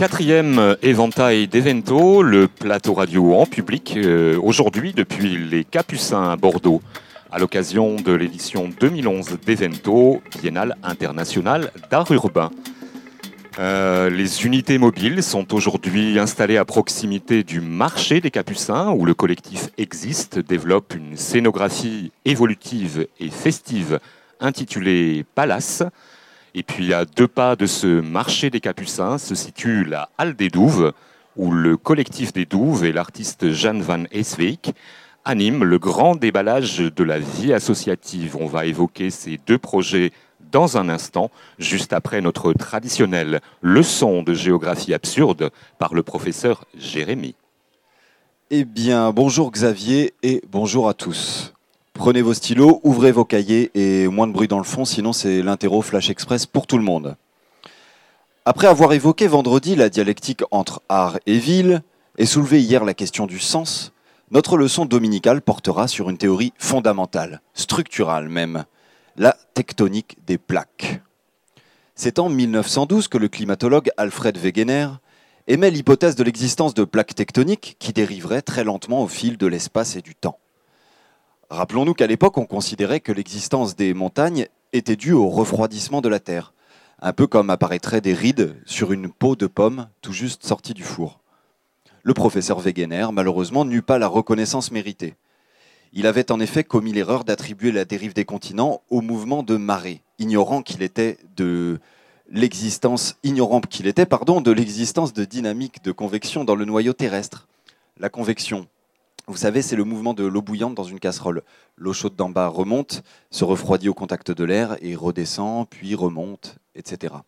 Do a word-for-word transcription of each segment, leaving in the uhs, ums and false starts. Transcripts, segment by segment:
Quatrième éventail d'Evento, le plateau radio en public, euh, aujourd'hui depuis les Capucins à Bordeaux, à l'occasion de l'édition deux mille onze d'Evento, Biennale internationale d'art urbain. Euh, les unités mobiles sont aujourd'hui installées à proximité du marché des Capucins, où le collectif Existe développe une scénographie évolutive et festive intitulée Palace. Et puis à deux pas de ce marché des Capucins se situe la Halle des Douves, où le collectif des Douves et l'artiste Jeanne van Eswijk animent le grand déballage de la vie associative. On va évoquer ces deux projets dans un instant, juste après notre traditionnelle leçon de géographie absurde par le professeur Jérémy. Eh bien, bonjour Xavier et bonjour à tous. Prenez vos stylos, ouvrez vos cahiers et moins de bruit dans le fond, sinon c'est l'interro Flash Express pour tout le monde. Après avoir évoqué vendredi la dialectique entre art et ville et soulevé hier la question du sens, notre leçon dominicale portera sur une théorie fondamentale, structurale même, la tectonique des plaques. C'est en mille neuf cent douze que le climatologue Alfred Wegener émet l'hypothèse de l'existence de plaques tectoniques qui dériveraient très lentement au fil de l'espace et du temps. Rappelons-nous qu'à l'époque, on considérait que l'existence des montagnes était due au refroidissement de la Terre, un peu comme apparaîtraient des rides sur une peau de pomme tout juste sortie du four. Le professeur Wegener, malheureusement, n'eut pas la reconnaissance méritée. Il avait en effet commis l'erreur d'attribuer la dérive des continents au mouvement de marée, ignorant qu'il était de l'existence, ignorant qu'il était, pardon, de l'existence de dynamique de convection dans le noyau terrestre. La convection, vous savez, c'est le mouvement de l'eau bouillante dans une casserole. L'eau chaude d'en bas remonte, se refroidit au contact de l'air et redescend, puis remonte, et cetera.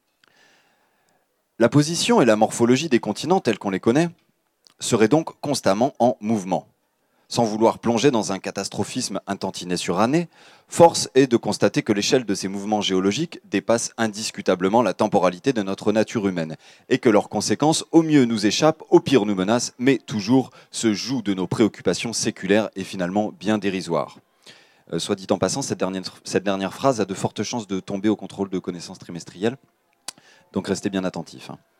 La position et la morphologie des continents tels qu'on les connaît seraient donc constamment en mouvement. Sans vouloir plonger dans un catastrophisme un tantinet suranné, force est de constater que l'échelle de ces mouvements géologiques dépasse indiscutablement la temporalité de notre nature humaine et que leurs conséquences au mieux nous échappent, au pire nous menacent, mais toujours se jouent de nos préoccupations séculaires et finalement bien dérisoires. Euh, soit dit en passant, cette dernière, cette dernière phrase a de fortes chances de tomber au contrôle de connaissances trimestrielles, donc restez bien attentifs. Hein.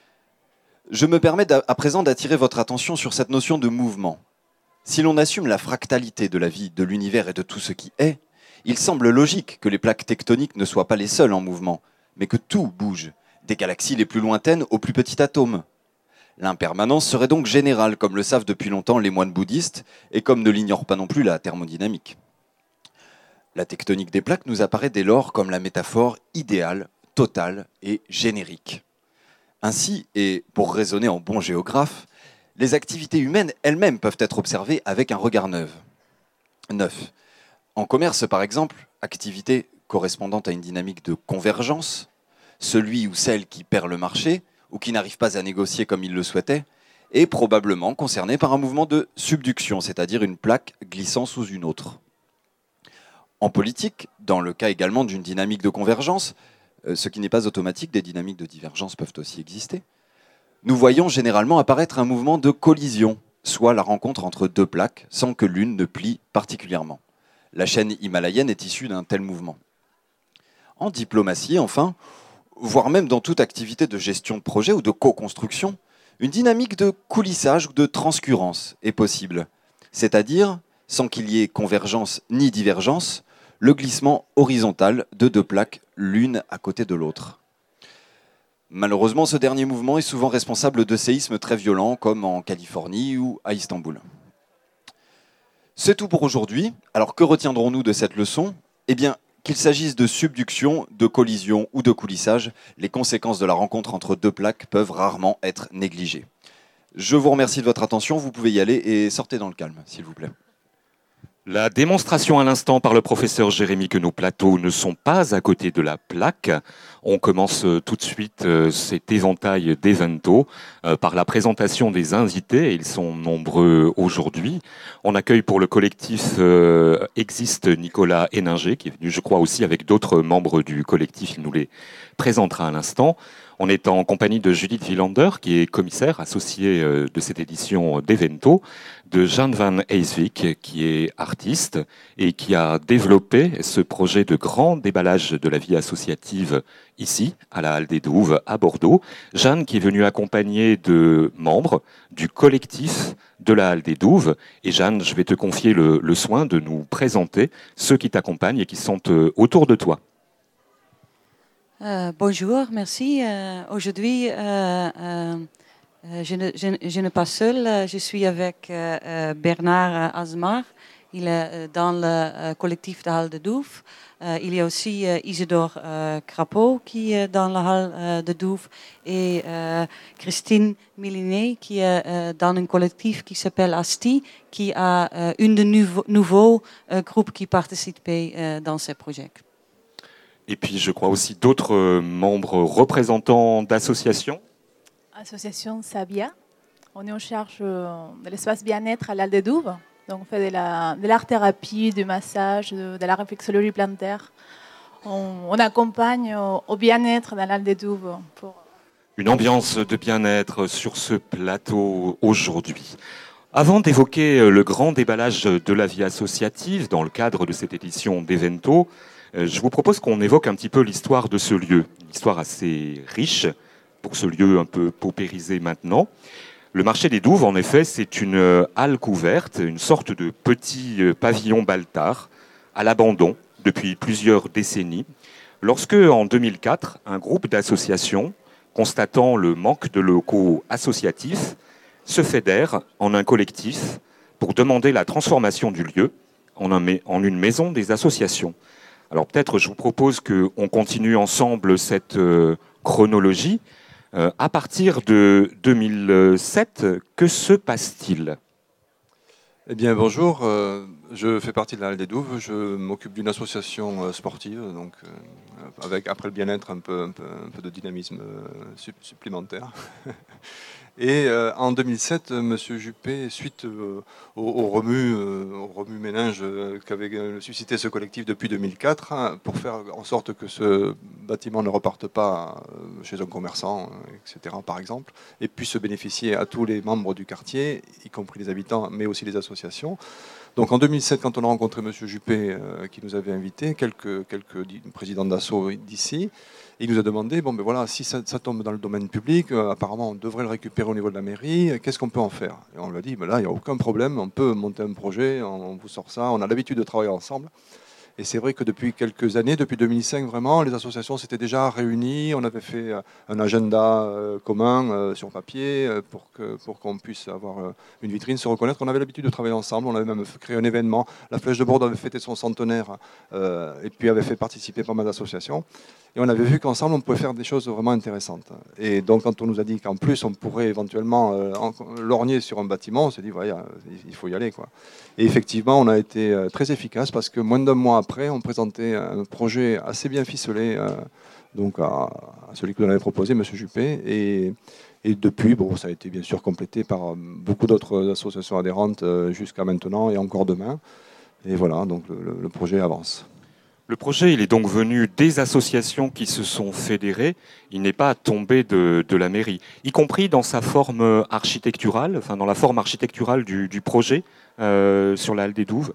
Je me permets à présent d'attirer votre attention sur cette notion de mouvement. Si l'on assume la fractalité de la vie, de l'univers et de tout ce qui est, il semble logique que les plaques tectoniques ne soient pas les seules en mouvement, mais que tout bouge, des galaxies les plus lointaines au plus petit atome. L'impermanence serait donc générale, comme le savent depuis longtemps les moines bouddhistes, et comme ne l'ignore pas non plus la thermodynamique. La tectonique des plaques nous apparaît dès lors comme la métaphore idéale, totale et générique. Ainsi, et pour raisonner en bon géographe, les activités humaines elles-mêmes peuvent être observées avec un regard neuf. neuf. En commerce, par exemple, activité correspondante à une dynamique de convergence, celui ou celle qui perd le marché ou qui n'arrive pas à négocier comme il le souhaitait est probablement concerné par un mouvement de subduction, c'est-à-dire une plaque glissant sous une autre. En politique, dans le cas également d'une dynamique de convergence, ce qui n'est pas automatique, des dynamiques de divergence peuvent aussi exister, nous voyons généralement apparaître un mouvement de collision, soit la rencontre entre deux plaques sans que l'une ne plie particulièrement. La chaîne himalayenne est issue d'un tel mouvement. En diplomatie, enfin, voire même dans toute activité de gestion de projet ou de co-construction, une dynamique de coulissage ou de transcurrence est possible, c'est-à-dire, sans qu'il y ait convergence ni divergence, le glissement horizontal de deux plaques l'une à côté de l'autre. Malheureusement, ce dernier mouvement est souvent responsable de séismes très violents, comme en Californie ou à Istanbul. C'est tout pour aujourd'hui. Alors que retiendrons-nous de cette leçon ? Eh bien, qu'il s'agisse de subduction, de collision ou de coulissage, les conséquences de la rencontre entre deux plaques peuvent rarement être négligées. Je vous remercie de votre attention, vous pouvez y aller et sortez dans le calme, s'il vous plaît. La démonstration à l'instant par le professeur Jérémy que nos plateaux ne sont pas à côté de la plaque. On commence tout de suite cet éventail d'Evento par la présentation des invités. Ils sont nombreux aujourd'hui. On accueille pour le collectif Existe Nicolas Héninger, qui est venu, je crois, aussi avec d'autres membres du collectif. Il nous les présentera à l'instant. On est en compagnie de Judith Wielander, qui est commissaire associée de cette édition d'Evento, de Jan van Heeswijk, qui est artiste et qui a développé ce projet de grand déballage de la vie associative ici, à la Halle des Douves, à Bordeaux. Jeanne qui est venue accompagnée de membres du collectif de la Halle des Douves. Et Jeanne, je vais te confier le, le soin de nous présenter ceux qui t'accompagnent et qui sont euh, autour de toi. Euh, bonjour, merci. Euh, Aujourd'hui, euh, euh, je, ne, je, je n'ai pas seule, je suis avec euh, Bernard Asmar. Il est dans le collectif de Halle de Douves. Euh, il y a aussi euh, Isidore euh, Crapeau qui est dans la Halle euh, de Douves et euh, Christine Millinet qui est euh, dans un collectif qui s'appelle Asti, qui a euh, une de nouveaux, nouveaux euh, groupes qui participent euh, dans ce projet. Et puis, je crois aussi d'autres membres représentants d'associations. Association Sabia. On est en charge de l'espace bien-être à l'Halle des Douves. Donc, on fait de, la, de l'art-thérapie, du massage, de, de la réflexologie plantaire. On, on accompagne au, au bien-être dans l'Halle des Douves. Pour... Une ambiance de bien-être sur ce plateau aujourd'hui. Avant d'évoquer le grand déballage de la vie associative dans le cadre de cette édition d'Evento, je vous propose qu'on évoque un petit peu l'histoire de ce lieu, une histoire assez riche pour ce lieu un peu paupérisé maintenant. Le marché des Douves, en effet, c'est une halle couverte, une sorte de petit pavillon Baltard à l'abandon depuis plusieurs décennies. Lorsque, en deux mille quatre, un groupe d'associations, constatant le manque de locaux associatifs, se fédère en un collectif pour demander la transformation du lieu en, un, en une maison des associations. Alors peut-être je vous propose qu'on continue ensemble cette euh, chronologie. Euh, à partir de deux mille sept, que se passe-t-il ? Eh bien bonjour, euh, je fais partie de la Halle des Douves, je m'occupe d'une association euh, sportive, donc euh, avec après le bien-être un peu, un peu, un peu de dynamisme euh, supplémentaire. Et euh, en deux mille sept, M. Juppé, suite euh, au, au remue, euh, au remue-ménage euh, qu'avait suscité ce collectif depuis deux mille quatre, hein, pour faire en sorte que ce bâtiment ne reparte pas euh, chez un commerçant, euh, et cetera, par exemple, et puisse bénéficier à tous les membres du quartier, y compris les habitants, mais aussi les associations. Donc en deux mille sept, quand on a rencontré M. Juppé, euh, qui nous avait invités, quelques, quelques présidents d'assaut d'ici, il nous a demandé, bon ben voilà, si ça, ça tombe dans le domaine public, euh, apparemment on devrait le récupérer au niveau de la mairie, qu'est-ce qu'on peut en faire? Et on lui a dit, ben là, il n'y a aucun problème, on peut monter un projet, on, on vous sort ça, on a l'habitude de travailler ensemble. Et c'est vrai que depuis quelques années, depuis deux mille cinq vraiment, les associations s'étaient déjà réunies, on avait fait un agenda euh, commun euh, sur papier euh, pour, que, pour qu'on puisse avoir euh, une vitrine, se reconnaître. On avait l'habitude de travailler ensemble, on avait même créé un événement. La Flèche de Bordeaux avait fêté son centenaire euh, et puis avait fait participer pas mal d'associations. Et on avait vu qu'ensemble, on pouvait faire des choses vraiment intéressantes. Et donc, quand on nous a dit qu'en plus, on pourrait éventuellement euh, lorgner sur un bâtiment, on s'est dit, voilà, il faut y aller, quoi. Et effectivement, on a été euh, très efficace parce que moins d'un mois après, on présentait un projet assez bien ficelé euh, donc à, à celui que nous avait proposé, M. Juppé. Et, et depuis, bon, ça a été bien sûr complété par beaucoup d'autres associations adhérentes euh, jusqu'à maintenant et encore demain. Et voilà, donc le, le projet avance. Le projet, il est donc venu des associations qui se sont fédérées. Il n'est pas tombé de, de la mairie, y compris dans sa forme architecturale, enfin dans la forme architecturale du, du projet euh, sur la Halle des Douves.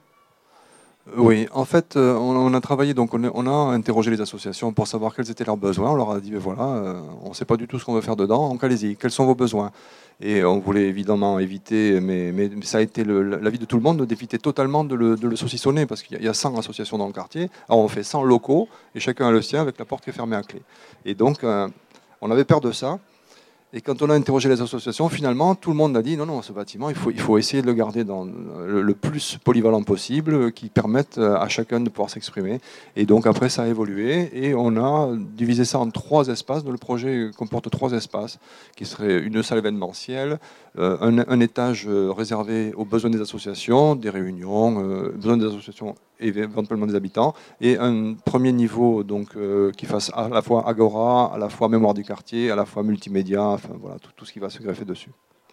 Oui, en fait, euh, on, on a travaillé, donc on a, on a interrogé les associations pour savoir quels étaient leurs besoins. On leur a dit, ben voilà, euh, on ne sait pas du tout ce qu'on veut faire dedans, donc allez-y, quels sont vos besoins? Et on voulait évidemment éviter, mais, mais ça a été le, l'avis de tout le monde, d'éviter totalement de le, de le saucissonner, parce qu'il y a cent associations dans le quartier. Alors on fait cent locaux, et chacun a le sien avec la porte qui est fermée à clé. Et donc, euh, on avait peur de ça. Et quand on a interrogé les associations, finalement, tout le monde a dit non, non, ce bâtiment, il faut, il faut essayer de le garder dans le, le plus polyvalent possible, qui permette à chacun de pouvoir s'exprimer. Et donc après, ça a évolué et on a divisé ça en trois espaces. Le projet comporte trois espaces, qui seraient une salle événementielle, euh, un, un étage réservé aux besoins des associations, des réunions, euh, besoins des associations et éventuellement des habitants, et un premier niveau donc, euh, qui fasse à la fois agora, à la fois mémoire du quartier, à la fois multimédia, enfin voilà, tout, tout ce qui va se greffer dessus.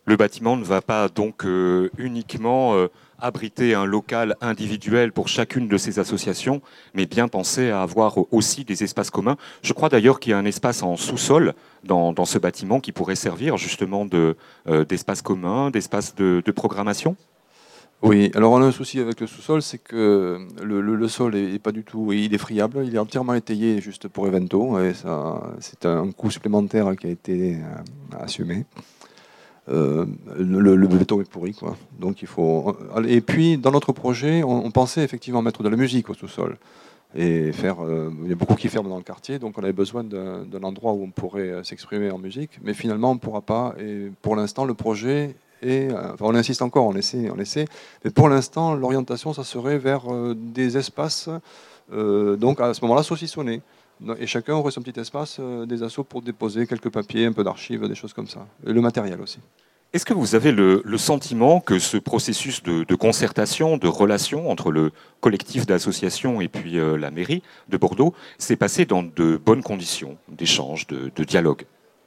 Le bâtiment ne va pas donc euh, uniquement euh, abriter un local individuel pour chacune de ces associations, mais bien penser à avoir aussi des espaces communs. Je crois d'ailleurs qu'il y a un espace en sous-sol dans, dans ce bâtiment qui pourrait servir justement de, euh, d'espace commun, d'espace de, de programmation. Oui, alors on a un souci avec le sous-sol, c'est que le, le, le sol est, est pas du tout, il est friable, il est entièrement étayé juste pour Evento, et ça, c'est un coût supplémentaire qui a été euh, assumé. Euh, le, le béton est pourri, quoi. Donc il faut. Et puis dans notre projet, on, on pensait effectivement mettre de la musique au sous-sol et faire. Euh, il y a beaucoup qui ferment dans le quartier, donc on avait besoin d'un, d'un endroit où on pourrait s'exprimer en musique, mais finalement on ne pourra pas. Et pour l'instant, le projet est. Enfin, on insiste encore, on essaie, on essaie. Mais pour l'instant, l'orientation, ça serait vers euh, des espaces. Euh, donc à ce moment-là, saucissonnés. Et chacun aurait son petit espace, euh, des assos pour déposer quelques papiers, un peu d'archives, des choses comme ça. Et le matériel aussi. Est-ce que vous avez le, le sentiment que ce processus de, de concertation, de relation entre le collectif d'associations et puis euh, la mairie de Bordeaux s'est passé dans de bonnes conditions d'échange, de, de dialogue?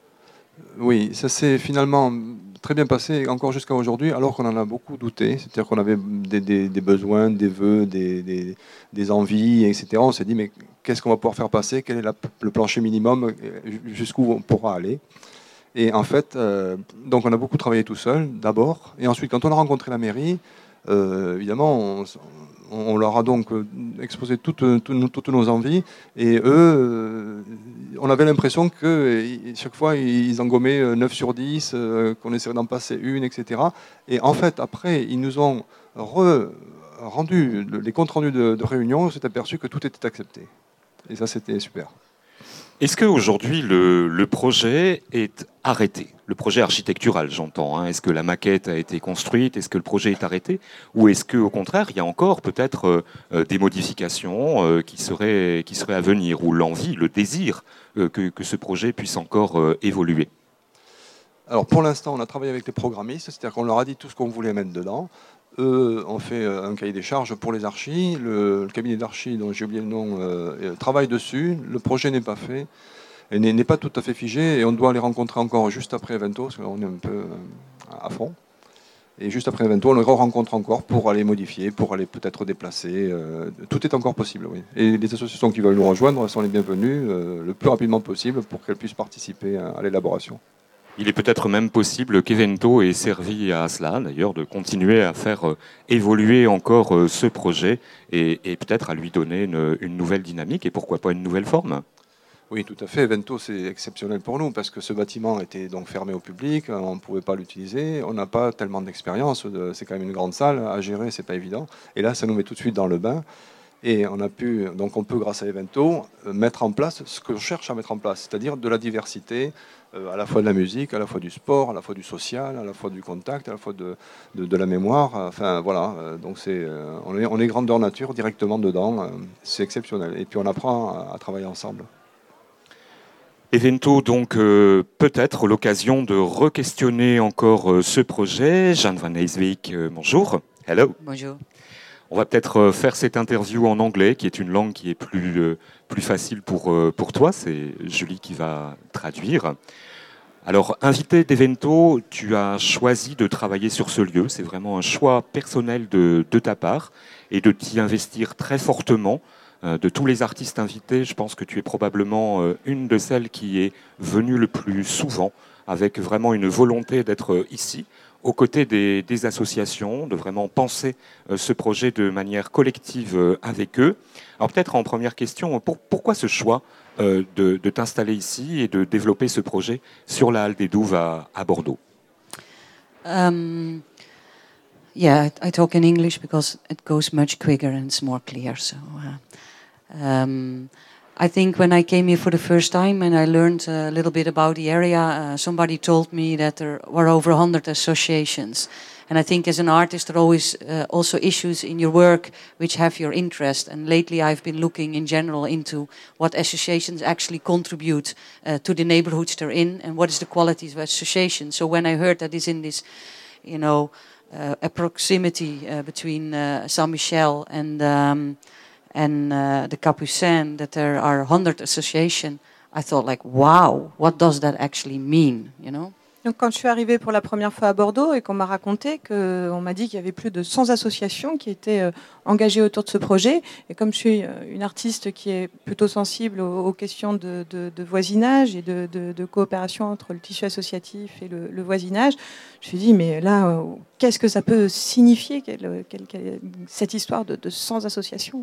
Oui, ça s'est finalement très bien passé, encore jusqu'à aujourd'hui, alors qu'on en a beaucoup douté. C'est-à-dire qu'on avait des, des, des besoins, des vœux, des, des, des envies, et cetera. On s'est dit, mais qu'est-ce qu'on va pouvoir faire passer? Quel est la, le plancher minimum? Jusqu'où on pourra aller? Et en fait, euh, donc on a beaucoup travaillé tout seul, d'abord. Et ensuite, quand on a rencontré la mairie, euh, évidemment, on, on leur a donc exposé toutes, toutes, toutes nos envies. Et eux, euh, on avait l'impression que chaque fois, ils engommaient neuf sur dix, euh, qu'on essaierait d'en passer une, et cetera. Et en fait, après, ils nous ont re rendu les comptes rendus de, de réunion. On s'est aperçu que tout était accepté. Et ça, c'était super. Est-ce qu'aujourd'hui, le, le projet est arrêté? Le projet architectural, j'entends. Hein. Est-ce que la maquette a été construite? Est-ce que le projet est arrêté? Ou est-ce qu'au contraire, il y a encore peut-être euh, des modifications euh, qui, seraient, qui seraient à venir? Ou l'envie, le désir euh, que, que ce projet puisse encore euh, évoluer? Alors pour l'instant, on a travaillé avec les programmistes, c'est-à-dire qu'on leur a dit tout ce qu'on voulait mettre dedans. Eux ont fait un cahier des charges pour les archis. Le, le cabinet d'archis, dont j'ai oublié le nom, euh, travaille dessus. Le projet n'est pas fait, et n'est, n'est pas tout à fait figé, et on doit les rencontrer encore juste après Evento, parce qu'on est un peu à fond. Et juste après Evento, on les rencontre encore pour aller modifier, pour aller peut-être déplacer. Euh, tout est encore possible, oui. Et les associations qui veulent nous rejoindre sont les bienvenues euh, le plus rapidement possible pour qu'elles puissent participer à, à l'élaboration. Il est peut-être même possible qu'Evento ait servi à cela, d'ailleurs, de continuer à faire euh, évoluer encore euh, ce projet et, et peut-être à lui donner une, une nouvelle dynamique et pourquoi pas une nouvelle forme. Oui, tout à fait. Evento, c'est exceptionnel pour nous parce que ce bâtiment était donc fermé au public, on ne pouvait pas l'utiliser, on n'a pas tellement d'expérience, c'est quand même une grande salle à gérer, c'est pas évident. Et là, ça nous met tout de suite dans le bain. Et on a pu, donc on peut, grâce à Evento, mettre en place ce que je cherche à mettre en place, c'est-à-dire de la diversité, euh, à la fois de la musique, à la fois du sport, à la fois du social, à la fois du contact, à la fois de, de, de la mémoire. Enfin voilà, euh, donc c'est, euh, on, est, on est grandeur nature directement dedans, euh, c'est exceptionnel. Et puis on apprend à, à travailler ensemble. Evento, donc euh, peut-être l'occasion de re-questionner encore euh, ce projet. Jeanne Van Heeswijk, euh, bonjour. Hello. Bonjour. On va peut-être faire cette interview en anglais, qui est une langue qui est plus, euh, plus facile pour, euh, pour toi. C'est Julie qui va traduire. Alors, invité d'Evento, tu as choisi de travailler sur ce lieu. C'est vraiment un choix personnel de, de ta part et de t'y investir très fortement. Euh, de tous les artistes invités, je pense que tu es probablement euh, une de celles qui est venue le plus souvent, avec vraiment une volonté d'être ici, aux côtés des, des associations, de vraiment penser euh, ce projet de manière collective euh, avec eux. Alors peut-être en première question, pour, pourquoi ce choix euh, de, de t'installer ici et de développer ce projet sur la Halle des Douves à, à Bordeaux? Um, yeah, I, I talk in English because it goes much quicker and it's more clear. So, uh, um, I think when I came here for the first time and I learned a little bit about the area, uh, somebody told me that there were over one hundred associations. And I think as an artist there are always uh, also issues in your work which have your interest. And lately I've been looking in general into what associations actually contribute uh, to the neighborhoods they're in and what is the qualities of associations. So when I heard that is in this, you know, uh, a proximity uh, between uh, Saint-Michel and... Um, and uh, the Capucin, that there are one hundred associations, I thought like, wow, what does that actually mean, you know? Donc, quand je suis arrivée pour la première fois à Bordeaux et qu'on m'a raconté qu'on m'a dit qu'il y avait plus de cent associations qui étaient euh, engagées autour de ce projet, et comme je suis euh, une artiste qui est plutôt sensible aux, aux questions de, de, de voisinage et de, de, de coopération entre le tissu associatif et le, le voisinage, je me suis dit, mais là, euh, qu'est-ce que ça peut signifier, quelle, quelle, quelle, cette histoire de, de cent associations?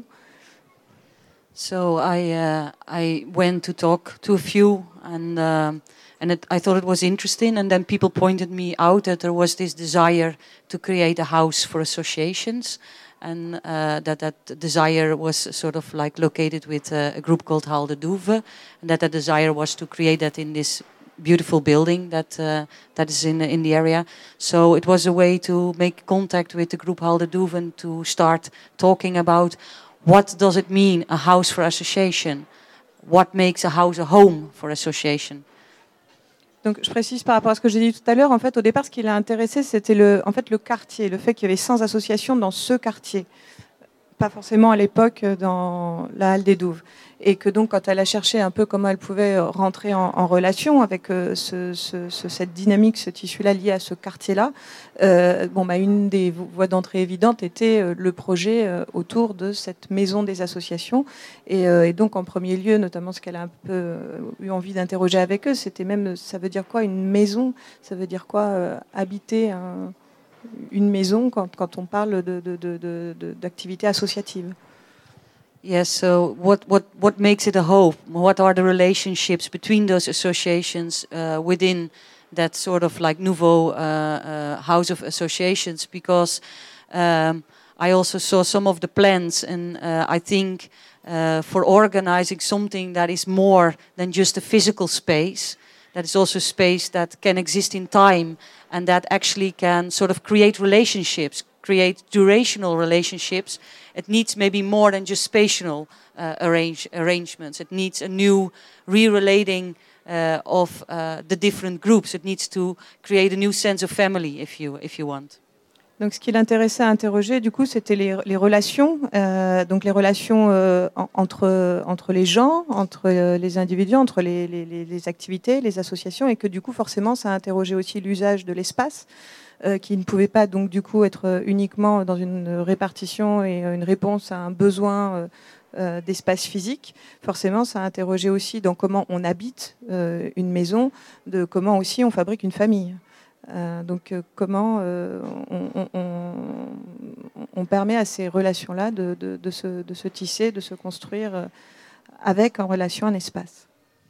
So I uh, I went to talk to a few, and um, and it, I thought it was interesting. And then people pointed me out that there was this desire to create a house for associations, and uh, that that desire was sort of like located with a, a group called Hal de Douve, and that the desire was to create that in this beautiful building that uh, that is in in the area. So it was a way to make contact with the group Hal de Douve and to start talking about. What does it mean, a house for association? What makes a house a home for association? Donc, je précise par rapport à ce que j'ai dit tout à l'heure, en fait, au départ, ce qui l'a intéressé, c'était le, en fait, le quartier, le fait qu'il y avait cent associations dans ce quartier. Pas forcément à l'époque dans la Halle des Douves. Et que donc, quand elle a cherché un peu comment elle pouvait rentrer en, en relation avec euh, ce, ce, ce, cette dynamique, ce tissu-là lié à ce quartier-là, euh, bon, bah, une des voies d'entrée évidentes était euh, le projet euh, autour de cette maison des associations. Et, euh, et donc, en premier lieu, notamment ce qu'elle a un peu euh, eu envie d'interroger avec eux, c'était même, ça veut dire quoi une maison? Ça veut dire quoi euh, habiter un, une maison quand, quand on parle de, de, de, de, de, d'activité associative? Yes, so what, what, what makes it a home? What are the relationships between those associations uh, within that sort of like nouveau uh, uh, house of associations? Because um, I also saw some of the plans, and uh, I think uh, for organizing something that is more than just a physical space, that is also space that can exist in time and that actually can sort of create relationships, create durational relationships. It needs maybe more than just spatial uh, arrange, arrangements. It needs a new re-relating uh, of uh, the different groups. It needs to create a new sense of family, if you, if you want. Donc, ce qui l'intéressait à interroger, du coup, c'était les, les relations, euh, donc les relations euh, en, entre, entre les gens, entre euh, les individus, entre les, les, les activités, les associations, et que du coup, forcément, ça interrogeait aussi l'usage de l'espace, euh, qui ne pouvait pas donc du coup être uniquement dans une répartition et une réponse à un besoin euh, euh, d'espace physique. Forcément, ça interrogeait aussi dans comment on habite euh, une maison, de comment aussi on fabrique une famille. Euh, donc euh, comment euh, on, on, on, on permet à ces relations-là de, de, de, se, de se tisser, de se construire euh, avec en relation un espace.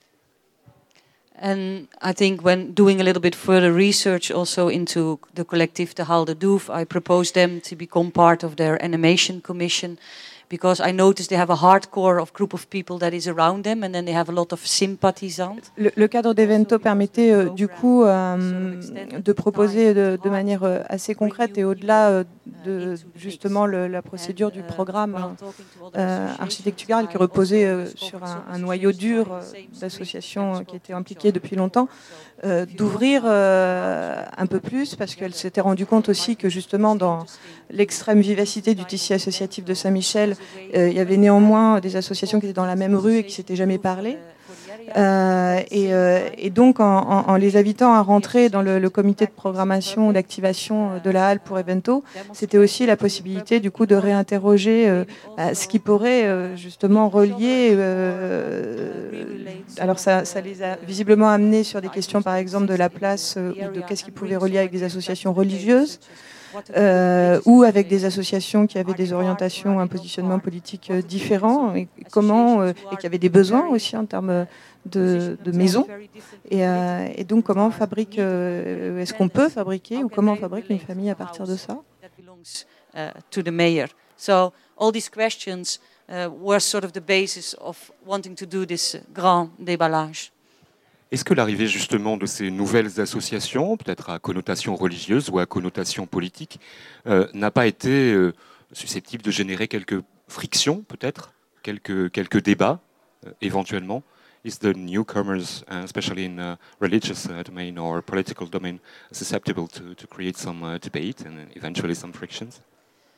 And I think when doing a little bit further research also into the collective de Hal de Douve, I proposed them to become part of their animation commission, because I noticed they have a hardcore of group of people that is around them, and then they have a lot of sympathisants. Le, le cadre d'Evento permettait euh, du coup euh, de proposer de, de manière euh, assez concrète et au-delà euh, de justement le, la procédure du programme euh, architectural qui reposait euh, sur un, un noyau dur euh, d'associations qui étaient impliquées depuis longtemps, euh, d'ouvrir euh, un peu plus, parce qu'elle s'était rendue compte aussi que justement dans l'extrême vivacité du tissu associatif de Saint-Michel, Euh, il y avait néanmoins des associations qui étaient dans la même rue et qui ne s'étaient jamais parlé. Euh, et, euh, et donc, en, en, en les invitant à rentrer dans le, le comité de programmation ou d'activation de la Halle pour Evento, c'était aussi la possibilité du coup de réinterroger euh, bah, ce qui pourrait euh, justement relier. Euh, alors, ça, ça les a visiblement amenés sur des questions, par exemple, de la place euh, ou de qu'est-ce qui pouvait relier avec des associations religieuses. Euh, ou avec des associations qui avaient des orientations, un positionnement politique euh, différent, et comment euh, et qui avaient des besoins aussi en termes de, de maison. Et, euh, et donc, comment on fabrique, euh, est-ce qu'on peut fabriquer ou comment on fabrique une famille à partir de ça? To the mayor. So all these questions uh, were sort of the basis of wanting to do this grand déballage. Est-ce que l'arrivée justement de ces nouvelles associations, peut-être à connotation religieuse ou à connotation politique, euh, n'a pas été euh, susceptible de générer quelques frictions, peut-être, quelques, quelques débats, euh, éventuellement? Is the newcomers, uh, especially in uh, religious uh, domain or political domain, susceptible to, to create some uh, debate and eventually some frictions?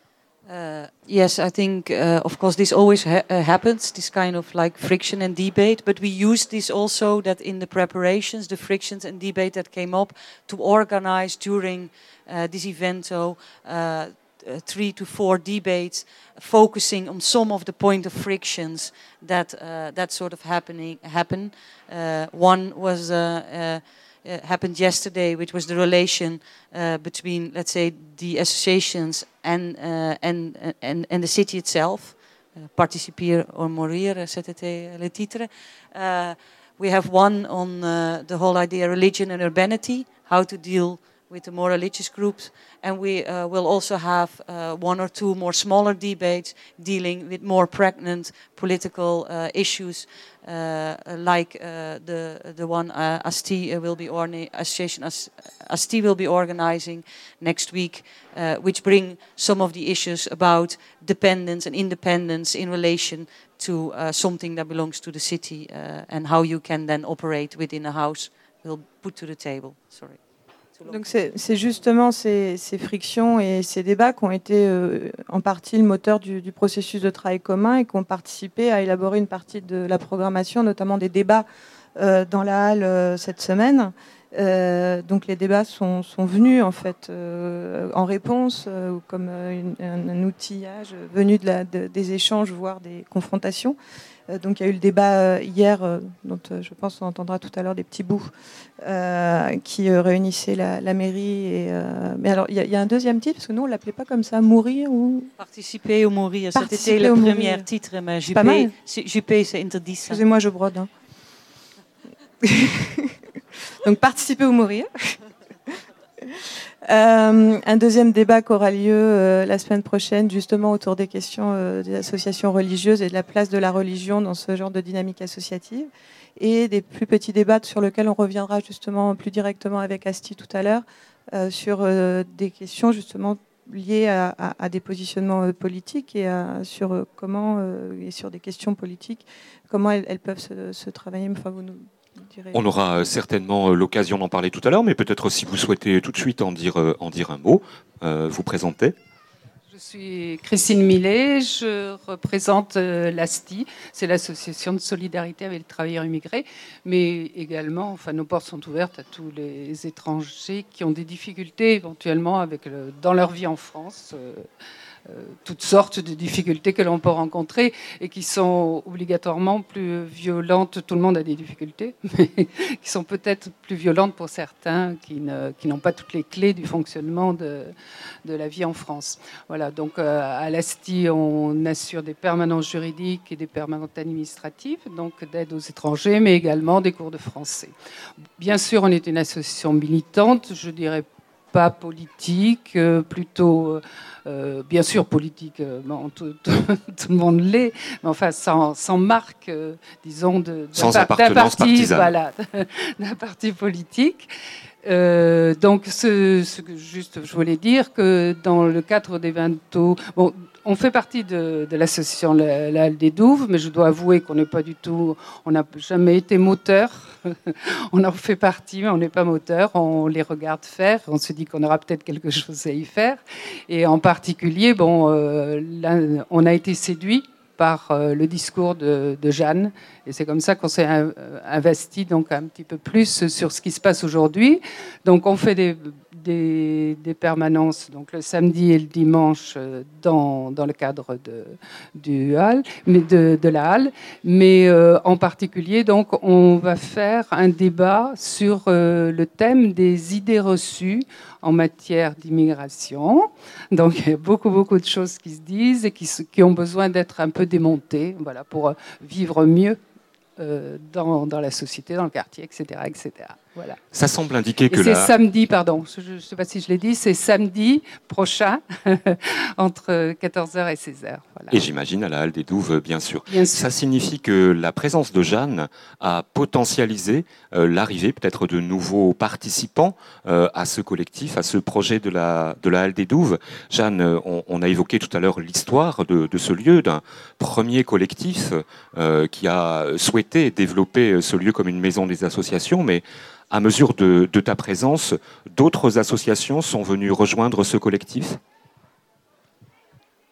Uh, yes, I think, uh, of course, this always ha uh, happens, this kind of like friction and debate, but we used this also that in the preparations, the frictions and debate that came up to organize during uh, this event, so uh, uh, three to four debates focusing on some of the point of frictions that uh, that sort of happening happen. Uh, one was uh, uh, Uh, happened yesterday, which was the relation uh, between, let's say, the associations and uh, and, and and the city itself. Uh, participer or mourir, c'était le titre. Uh, we have one on uh, the whole idea religion and urbanity, how to deal with the more religious groups, and we uh, will also have uh, one or two more smaller debates dealing with more pregnant political uh, issues, uh, like uh, the the one uh, ASTI will be orni- association As- ASTI will be organizing next week, uh, which bring some of the issues about dependence and independence in relation to uh, something that belongs to the city, uh, and how you can then operate within a house. We'll put to the table. Sorry. Donc c'est, c'est justement ces, ces frictions et ces débats qui ont été euh, en partie le moteur du, du processus de travail commun et qui ont participé à élaborer une partie de la programmation, notamment des débats euh, dans la halle euh, cette semaine. Euh, donc les débats sont, sont venus en fait euh, en réponse euh, ou comme euh, une, un, un outillage venu de la, de, des échanges, voire des confrontations. Euh, donc il y a eu le débat euh, hier, euh, dont euh, je pense on entendra tout à l'heure des petits bouts, euh, qui euh, réunissait la, la mairie. Et, euh, mais alors il y, y a un deuxième titre, parce que nous on l'appelait pas comme ça, mourir ou participer ou mourir. Participer C'était le ou premier mourir. titre, mais C'est pas mal. J P c'est interdit ça. Excusez-moi, je brode. Hein. Donc participer ou mourir. Euh, un deuxième débat qui aura lieu euh, la semaine prochaine, justement autour des questions euh, des associations religieuses et de la place de la religion dans ce genre de dynamique associative, et des plus petits débats sur lesquels on reviendra justement plus directement avec Asti tout à l'heure, euh, sur euh, des questions justement liées à, à, à des positionnements euh, politiques et à, sur euh, comment euh, et sur des questions politiques, comment elles, elles peuvent se, se travailler. Enfin, vous nous On aura certainement l'occasion d'en parler tout à l'heure, mais peut-être si vous souhaitez tout de suite en dire, en dire un mot, euh, vous présenter. Je suis Christine Millet, je représente euh, l'ASTI, c'est l'association de solidarité avec les travailleurs immigrés, mais également, enfin, nos portes sont ouvertes à tous les étrangers qui ont des difficultés éventuellement avec le, dans leur vie en France. Euh, Euh, toutes sortes de difficultés que l'on peut rencontrer et qui sont obligatoirement plus violentes. Tout le monde a des difficultés, mais qui sont peut-être plus violentes pour certains qui, ne, qui n'ont pas toutes les clés du fonctionnement de, de la vie en France. Voilà, donc euh, à l'ASTI, on assure des permanences juridiques et des permanences administratives, donc d'aide aux étrangers, mais également des cours de français. Bien sûr, on est une association militante, je dirais pas politique, euh, plutôt, euh, bien sûr politique, euh, bon, tout, tout, tout le monde l'est, mais enfin sans, sans marque, euh, disons, de, sans d'un, appartenance d'un parti, partisane. Voilà, d'un parti politique. Euh, donc, ce, ce que juste je voulais dire, que dans le cadre d'Evento, bon, on fait partie de, de l'association La, La Halle des Douves, mais je dois avouer qu'on n'est pas du tout, on n'a jamais été moteur. On en fait partie, mais on n'est pas moteur. On les regarde faire, on se dit qu'on aura peut-être quelque chose à y faire. Et en particulier, bon, euh, là, on a été séduit par euh, le discours de, de Jeanne. Et c'est comme ça qu'on s'est investi donc un petit peu plus sur ce qui se passe aujourd'hui. Donc on fait des, des, des permanences donc le samedi et le dimanche dans, dans le cadre de, du hall, mais de, de la halle. Mais euh, en particulier, donc, on va faire un débat sur euh, le thème des idées reçues en matière d'immigration. Donc il y a beaucoup, beaucoup de choses qui se disent et qui, qui ont besoin d'être un peu démontées, voilà, pour vivre mieux Euh, dans, dans la société, dans le quartier, et cetera, et cetera. Voilà. Ça semble indiquer Et que c'est la... samedi, pardon, je ne sais pas si je l'ai dit, c'est samedi prochain, entre quatorze heures et seize heures. Voilà. Et j'imagine à la Halle des Douves, bien sûr. Bien sûr. Ça signifie que la présence de Jeanne a potentialisé euh, l'arrivée peut-être de nouveaux participants euh, à ce collectif, à ce projet de la, de la Halle des Douves. Jeanne, on, on a évoqué tout à l'heure l'histoire de, de ce lieu, d'un premier collectif euh, qui a souhaité développer ce lieu comme une maison des associations, mais à mesure de, de ta présence, d'autres associations sont venues rejoindre ce collectif ?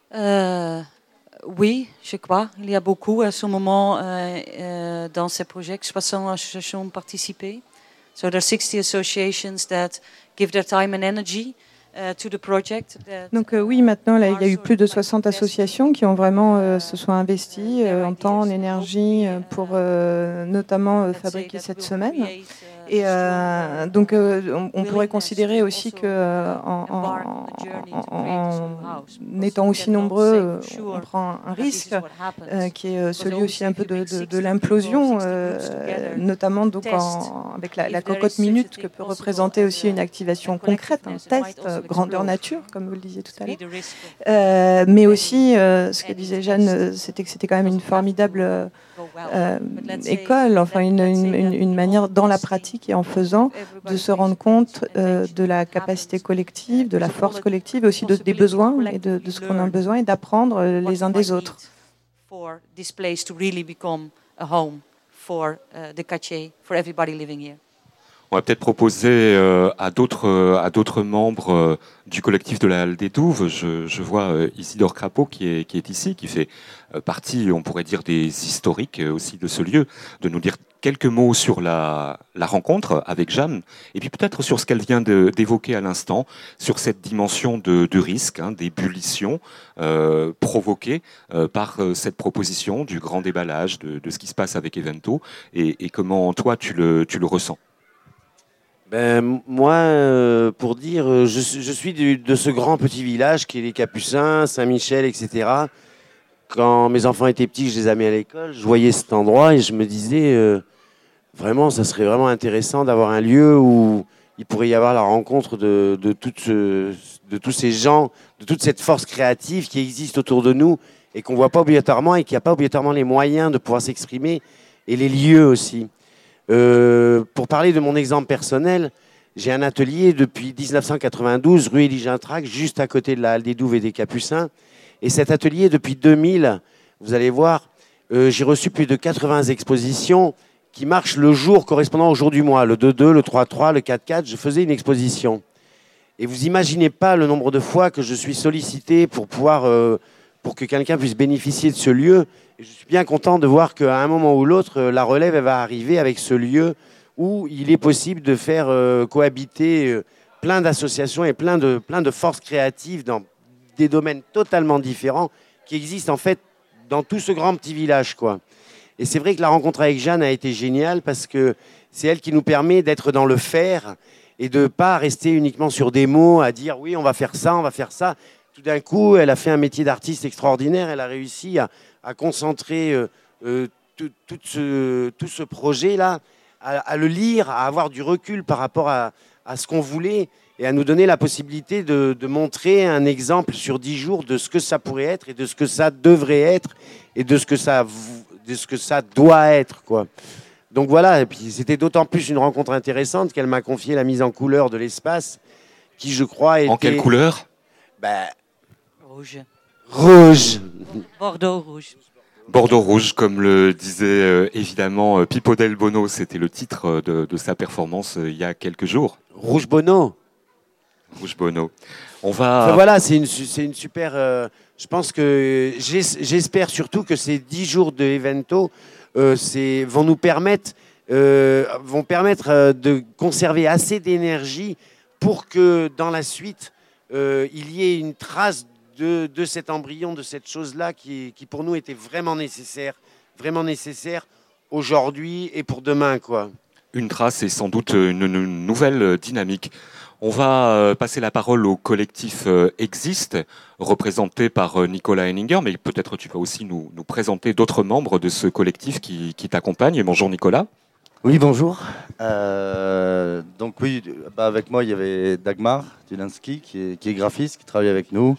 Euh, oui, je crois. Il y a beaucoup à ce moment euh, euh, dans ces projets. soixante associations ont participé. So there are sixty associations that give their time and energy uh, to the project. Donc euh, oui, maintenant, là, il y a eu plus de soixante associations qui ont vraiment euh, se sont investies euh, en temps, en énergie euh, pour euh, notamment euh, fabriquer cette semaine. Et euh, donc, euh, on, on pourrait considérer aussi que euh, en, en, en, en étant aussi nombreux, on prend un risque euh, qui est celui aussi un peu de, de, de l'implosion, euh, notamment donc en, avec la, la cocotte minute que peut représenter aussi une activation concrète, un test euh, grandeur nature, comme vous le disiez tout à l'heure. Euh, mais aussi, euh, ce que disait Jeanne, c'était que c'était quand même une formidable euh, école, enfin une, une, une manière dans la pratique et en faisant, de se rendre compte euh, de la capacité collective, de la force collective, et aussi de, des besoins et de, de ce qu'on a besoin et d'apprendre les uns des autres. On va peut-être proposer euh, à d'autres euh, à d'autres membres euh, du collectif de la Halle des Douves. Je, je vois euh, Isidore Crapaud qui est qui est ici, qui fait euh, partie, on pourrait dire, des historiques euh, aussi de ce lieu, de nous dire quelques mots sur la la rencontre avec Jeanne, et puis peut-être sur ce qu'elle vient de, d'évoquer à l'instant, sur cette dimension de, de risque, hein, d'ébullition euh, provoquée euh, par euh, cette proposition du grand déballage, de, de ce qui se passe avec Evento, et, et comment toi tu le tu le ressens. Ben, moi, euh, pour dire, je, je suis du, de ce grand petit village qui est les Capucins, Saint-Michel, et cetera. Quand mes enfants étaient petits, je les amenais à l'école, je voyais cet endroit et je me disais, euh, vraiment, ça serait vraiment intéressant d'avoir un lieu où il pourrait y avoir la rencontre de, de, tout ce, de tous ces gens, de toute cette force créative qui existe autour de nous et qu'on ne voit pas obligatoirement et qui n'a pas obligatoirement les moyens de pouvoir s'exprimer, et les lieux aussi. Euh, pour parler de mon exemple personnel, j'ai un atelier depuis dix-neuf cent quatre-vingt-douze, rue Élie Gintrac, juste à côté de la Halle des Douves et des Capucins. Et cet atelier, depuis deux mille, vous allez voir, euh, j'ai reçu plus de quatre-vingts expositions qui marchent le jour correspondant au jour du mois. Le deux deux, le trois trois, le quatre quatre, je faisais une exposition. Et vous imaginez pas le nombre de fois que je suis sollicité pour pouvoir, euh, pour que quelqu'un puisse bénéficier de ce lieu. Et je suis bien content de voir qu'à un moment ou l'autre, la relève elle va arriver avec ce lieu où il est possible de faire euh, cohabiter euh, plein d'associations et plein de, plein de forces créatives dans des domaines totalement différents qui existent en fait dans tout ce grand petit village, quoi. Et c'est vrai que la rencontre avec Jeanne a été géniale parce que c'est elle qui nous permet d'être dans le faire et de ne pas rester uniquement sur des mots à dire oui, on va faire ça, on va faire ça. Tout d'un coup, elle a fait un métier d'artiste extraordinaire, elle a réussi à à concentrer euh, euh, tout, tout, ce, tout ce projet-là, à, à le lire, à avoir du recul par rapport à, à ce qu'on voulait et à nous donner la possibilité de, de montrer un exemple sur dix jours de ce que ça pourrait être et de ce que ça devrait être et de ce que ça, de ce que ça doit être, quoi. Donc voilà, et puis c'était d'autant plus une rencontre intéressante qu'elle m'a confié la mise en couleur de l'espace qui, je crois, était... En quelle couleur ? Ben, Rouge. Rouge. Bordeaux rouge. Bordeaux rouge, comme le disait euh, évidemment euh, Pippo Del Bono, c'était le titre de, de sa performance euh, il y a quelques jours. Rouge Bono. Rouge Bono. On va. Enfin, voilà, c'est une, c'est une super. Euh, je pense que j'espère surtout que ces dix jours de Evento euh, c'est, vont nous permettre, euh, vont permettre euh, de conserver assez d'énergie pour que dans la suite euh, il y ait une trace De, de cet embryon, de cette chose-là qui, qui pour nous était vraiment nécessaire, vraiment nécessaire aujourd'hui et pour demain, quoi. Une trace et sans doute une, une nouvelle dynamique. On va passer la parole au collectif Existe, représenté par Nicolas Henninger, mais peut-être tu vas aussi nous, nous présenter d'autres membres de ce collectif qui, qui t'accompagnent. Bonjour Nicolas. Oui, bonjour. Euh, donc oui, bah avec moi il y avait Dagmar Dulinski qui est, qui est graphiste, qui travaille avec nous.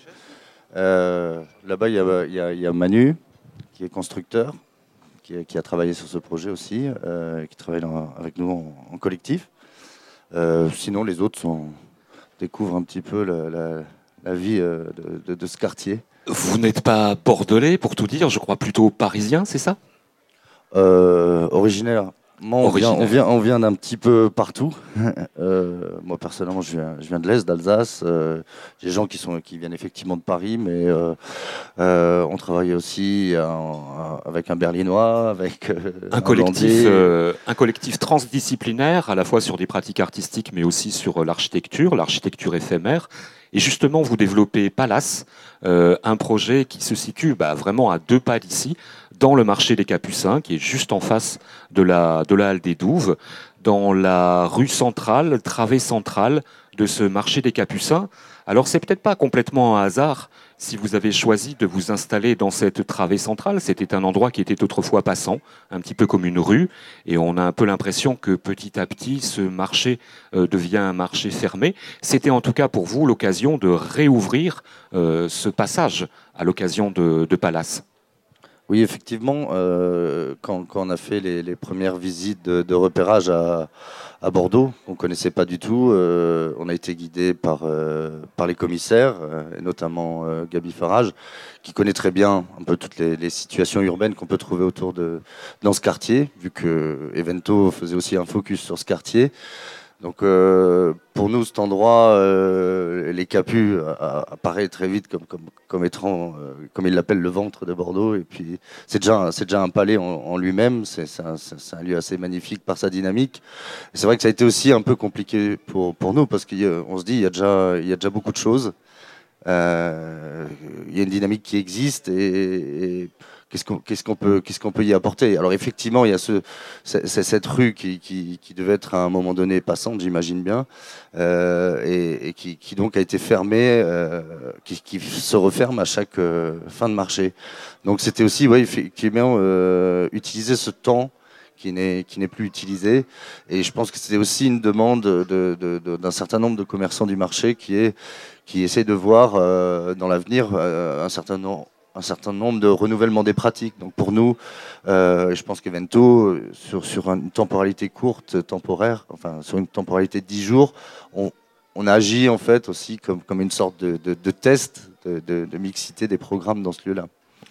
Euh, là-bas, il y, a, il, y a, il y a Manu, qui est constructeur, qui, qui a travaillé sur ce projet aussi, euh, qui travaille dans, avec nous en, en collectif. Euh, sinon, les autres sont, découvrent un petit peu la, la, la vie euh, de, de, de ce quartier. Vous n'êtes pas bordelais, pour tout dire, je crois plutôt parisien, c'est ça ? euh, Originaire Moi, on vient, on vient, on vient d'un petit peu partout. euh, moi, personnellement, je viens, je viens de l'Est, d'Alsace. Euh, j'ai des gens qui, sont, qui viennent effectivement de Paris, mais euh, euh, on travaille aussi en, avec un Berlinois, avec euh, un, un collectif, euh, un collectif transdisciplinaire, à la fois sur des pratiques artistiques, mais aussi sur l'architecture, l'architecture éphémère. Et justement, vous développez Palace, euh, un projet qui se situe bah, vraiment à deux pas d'ici, dans le marché des Capucins, qui est juste en face de la, de la Halle des Douves, dans la rue centrale, travée centrale de ce marché des Capucins. Alors, c'est peut-être pas complètement un hasard si vous avez choisi de vous installer dans cette travée centrale. C'était un endroit qui était autrefois passant, un petit peu comme une rue, et on a un peu l'impression que petit à petit, ce marché euh, devient un marché fermé. C'était en tout cas pour vous l'occasion de réouvrir euh, ce passage à l'occasion de, de Palace. Oui, effectivement, euh, quand, quand on a fait les, les premières visites de, de repérage à, à Bordeaux, on ne connaissait pas du tout, euh, on a été guidé par, euh, par les commissaires, euh, et notamment euh, Gabi Farage, qui connaît très bien un peu toutes les, les situations urbaines qu'on peut trouver autour de dans ce quartier, vu que Evento faisait aussi un focus sur ce quartier. Donc euh, pour nous, cet endroit, euh, les Capus apparaît très vite comme, comme, comme étant, euh, comme ils l'appellent, le ventre de Bordeaux. Et puis c'est déjà, c'est déjà un palais en, en lui-même, c'est, c'est, un, c'est un lieu assez magnifique par sa dynamique. Et c'est vrai que ça a été aussi un peu compliqué pour, pour nous, parce qu'on se dit, il y a déjà, il y a déjà beaucoup de choses. Euh, il y a une dynamique qui existe et... et Qu'est-ce qu'on, qu'est-ce qu'on peut, qu'est-ce qu'on peut y apporter? Alors effectivement, il y a ce, c'est, c'est cette rue qui, qui, qui devait être à un moment donné passante, j'imagine bien, euh, et, et qui, qui donc a été fermée, euh, qui, qui se referme à chaque euh, fin de marché. Donc c'était aussi, ouais, effectivement, euh, utiliser ce temps qui n'est, qui n'est plus utilisé. Et je pense que c'était aussi une demande de, de, de, d'un certain nombre de commerçants du marché qui, est, qui essaient de voir euh, dans l'avenir euh, un certain nombre un certain nombre de renouvellements des pratiques. Donc pour nous, euh, je pense qu'Evento, sur, sur une temporalité courte, temporaire, enfin sur une temporalité de dix jours, on, on agit en fait aussi comme, comme une sorte de, de, de test de, de, de mixité des programmes dans ce lieu-là.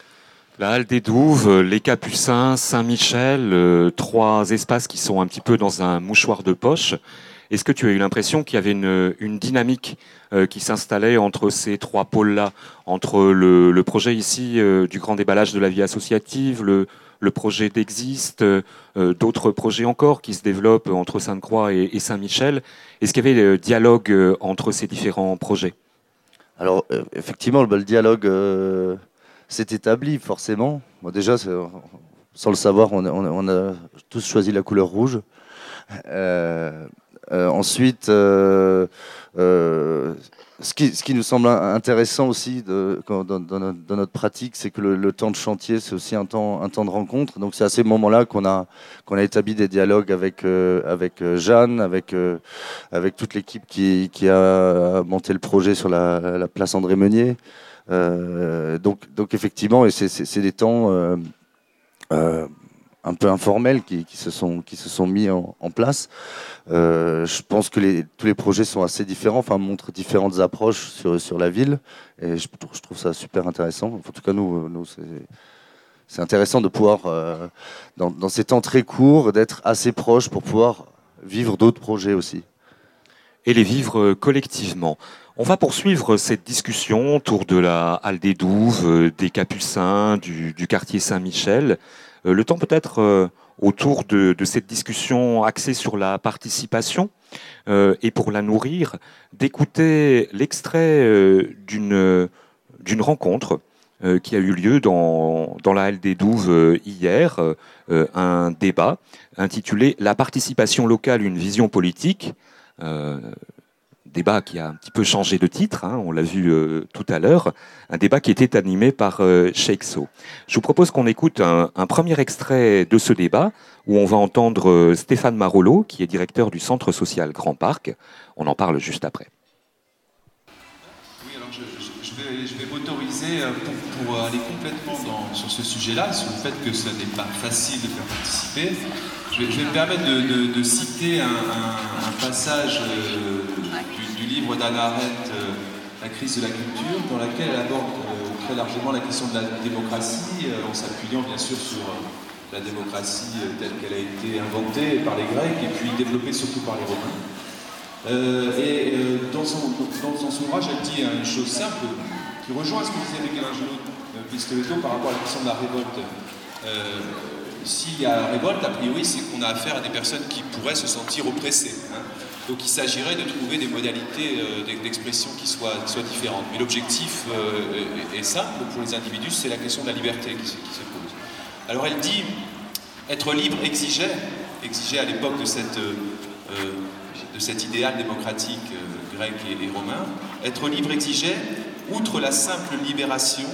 La Halle des Douves, les Capucins, Saint-Michel, euh, trois espaces qui sont un petit peu dans un mouchoir de poche. Est-ce que tu as eu l'impression qu'il y avait une, une dynamique euh, qui s'installait entre ces trois pôles-là, entre le, le projet ici euh, du grand déballage de la vie associative, le, le projet d'Existe, euh, d'autres projets encore qui se développent entre Sainte-Croix et, et Saint-Michel? Est-ce qu'il y avait le dialogue euh, entre ces différents projets? Alors, euh, effectivement, le, le dialogue euh, s'est établi, forcément. Bon, déjà, c'est, sans le savoir, on, on, on a tous choisi la couleur rouge. Euh, Euh, ensuite, euh, euh, ce, qui, ce qui nous semble intéressant aussi de, dans, dans, notre, dans notre pratique, c'est que le, le temps de chantier, c'est aussi un temps, un temps de rencontre. Donc c'est à ces moments-là qu'on a, qu'on a établi des dialogues avec, euh, avec Jeanne, avec, euh, avec toute l'équipe qui, qui a monté le projet sur la, la place André Meunier. Euh, donc, donc effectivement, et c'est, c'est, c'est des temps... Euh, euh, un peu informels qui, qui, se sont, qui se sont mis en, en place. Euh, je pense que les, tous les projets sont assez différents, enfin montrent différentes approches sur, sur la ville, et je, je trouve ça super intéressant. En tout cas, nous, nous c'est, c'est intéressant de pouvoir, euh, dans, dans ces temps très courts, d'être assez proche pour pouvoir vivre d'autres projets aussi. Et les vivre collectivement. On va poursuivre cette discussion autour de la Halle des Douves, des Capucins, du, du quartier Saint-Michel. Le temps peut-être euh, autour de, de cette discussion axée sur la participation euh, et pour la nourrir, d'écouter l'extrait euh, d'une, d'une rencontre euh, qui a eu lieu dans, dans la Halle des Douves euh, hier, euh, un débat intitulé « La participation locale, une vision politique euh, ». Débat qui a un petit peu changé de titre, hein, on l'a vu euh, tout à l'heure, un débat qui était animé par euh, Cheikh So. Je vous propose qu'on écoute un, un premier extrait de ce débat où on va entendre euh, Stéphane Marollo, qui est directeur du Centre social Grand Parc. On en parle juste après. Oui, alors je, je, je, vais, je vais m'autoriser pour, pour aller complètement dans, sur ce sujet-là, sur le fait que ce n'est pas facile de faire participer. Je vais, je vais me permettre de, de, de citer un, un, un passage euh, du, du livre d'Anna Arendt, euh, La crise de la culture, dans laquelle elle aborde euh, très largement la question de la démocratie, euh, en s'appuyant bien sûr sur, la démocratie telle qu'elle a été inventée par les Grecs et puis développée surtout par les Romains. Euh, et euh, dans, son, dans, dans son ouvrage, elle dit une chose simple qui rejoint ce que disait Michelangelo Pistoletto par rapport à la question de la révolte. Euh, S'il y a révolte, a priori, c'est qu'on a affaire à des personnes qui pourraient se sentir oppressées. Hein. Donc il s'agirait de trouver des modalités euh, d'expression qui soient, qui soient différentes. Mais l'objectif euh, est, est simple pour les individus, c'est la question de la liberté qui se, qui se pose. Alors elle dit, être libre exigeait, exigeait à l'époque de, cette, euh, de cet idéal démocratique euh, grec et, et romain, être libre exigeait, outre la simple libération,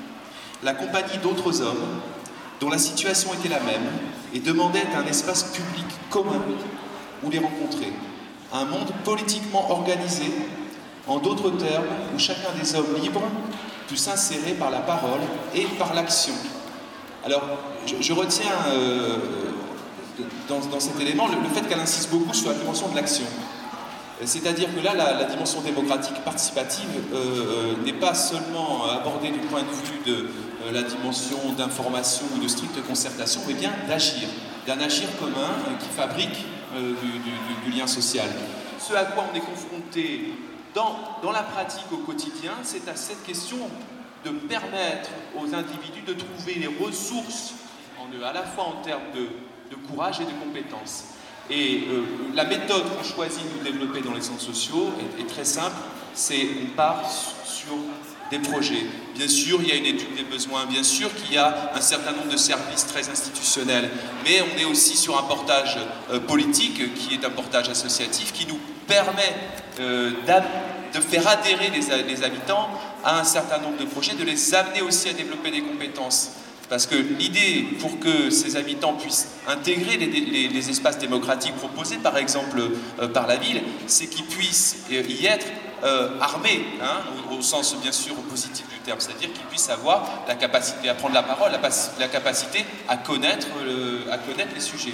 la compagnie d'autres hommes dont la situation était la même et demandait un espace public commun où les rencontrer. Un monde politiquement organisé, en d'autres termes, où chacun des hommes libres put s'insérer par la parole et par l'action. Alors, je, je retiens euh, dans, dans cet élément le, le fait qu'elle insiste beaucoup sur la dimension de l'action. C'est-à-dire que là, la, la dimension démocratique participative euh, euh, n'est pas seulement abordée du point de vue de euh, la dimension d'information ou de stricte concertation, mais bien d'agir, d'un agir commun euh, qui fabrique euh, du, du, du lien social. Ce à quoi on est confronté dans, dans la pratique au quotidien, c'est à cette question de permettre aux individus de trouver les ressources en eux, à la fois en termes de, de courage et de compétences. Et euh, la méthode qu'on choisit de développer dans les centres sociaux est, est très simple, c'est on part sur des projets. Bien sûr, il y a une étude des besoins, bien sûr qu'il y a un certain nombre de services très institutionnels, mais on est aussi sur un portage euh, politique qui est un portage associatif qui nous permet euh, de faire adhérer les, les habitants à un certain nombre de projets, de les amener aussi à développer des compétences. Parce que l'idée, pour que ces habitants puissent intégrer les, les, les espaces démocratiques proposés, par exemple euh, par la ville, c'est qu'ils puissent y être euh, armés, hein, au, au sens bien sûr positif du terme, c'est-à-dire qu'ils puissent avoir la capacité à prendre la parole, la, la capacité à connaître, le, à connaître les sujets.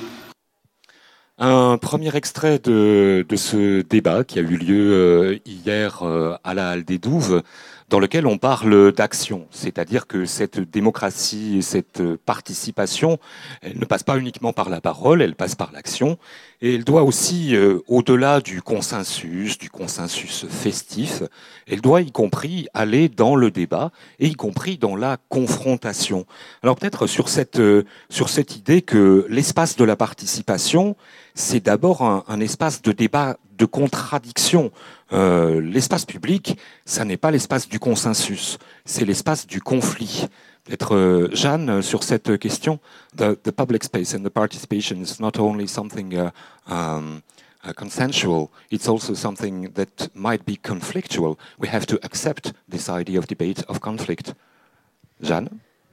Un premier extrait de, de ce débat qui a eu lieu euh, hier euh, à la Halle des Douves, dans lequel on parle d'action, c'est-à-dire que cette démocratie, cette participation, elle ne passe pas uniquement par la parole, elle passe par l'action, et elle doit aussi, euh, au-delà du consensus, du consensus festif, elle doit y compris aller dans le débat, et y compris dans la confrontation. Alors peut-être sur cette, euh, sur cette idée que l'espace de la participation, c'est d'abord un, un espace de débat, de contradiction. Euh, l'espace public, ça n'est pas l'espace du consensus, c'est l'espace du conflit. Peut-être euh, Jeanne, sur cette question, the, the public space and the participation is not only something uh, um, uh, consensual, it's also something that might be conflictual. We have to accept this idea of debate, of conflict. Jeanne?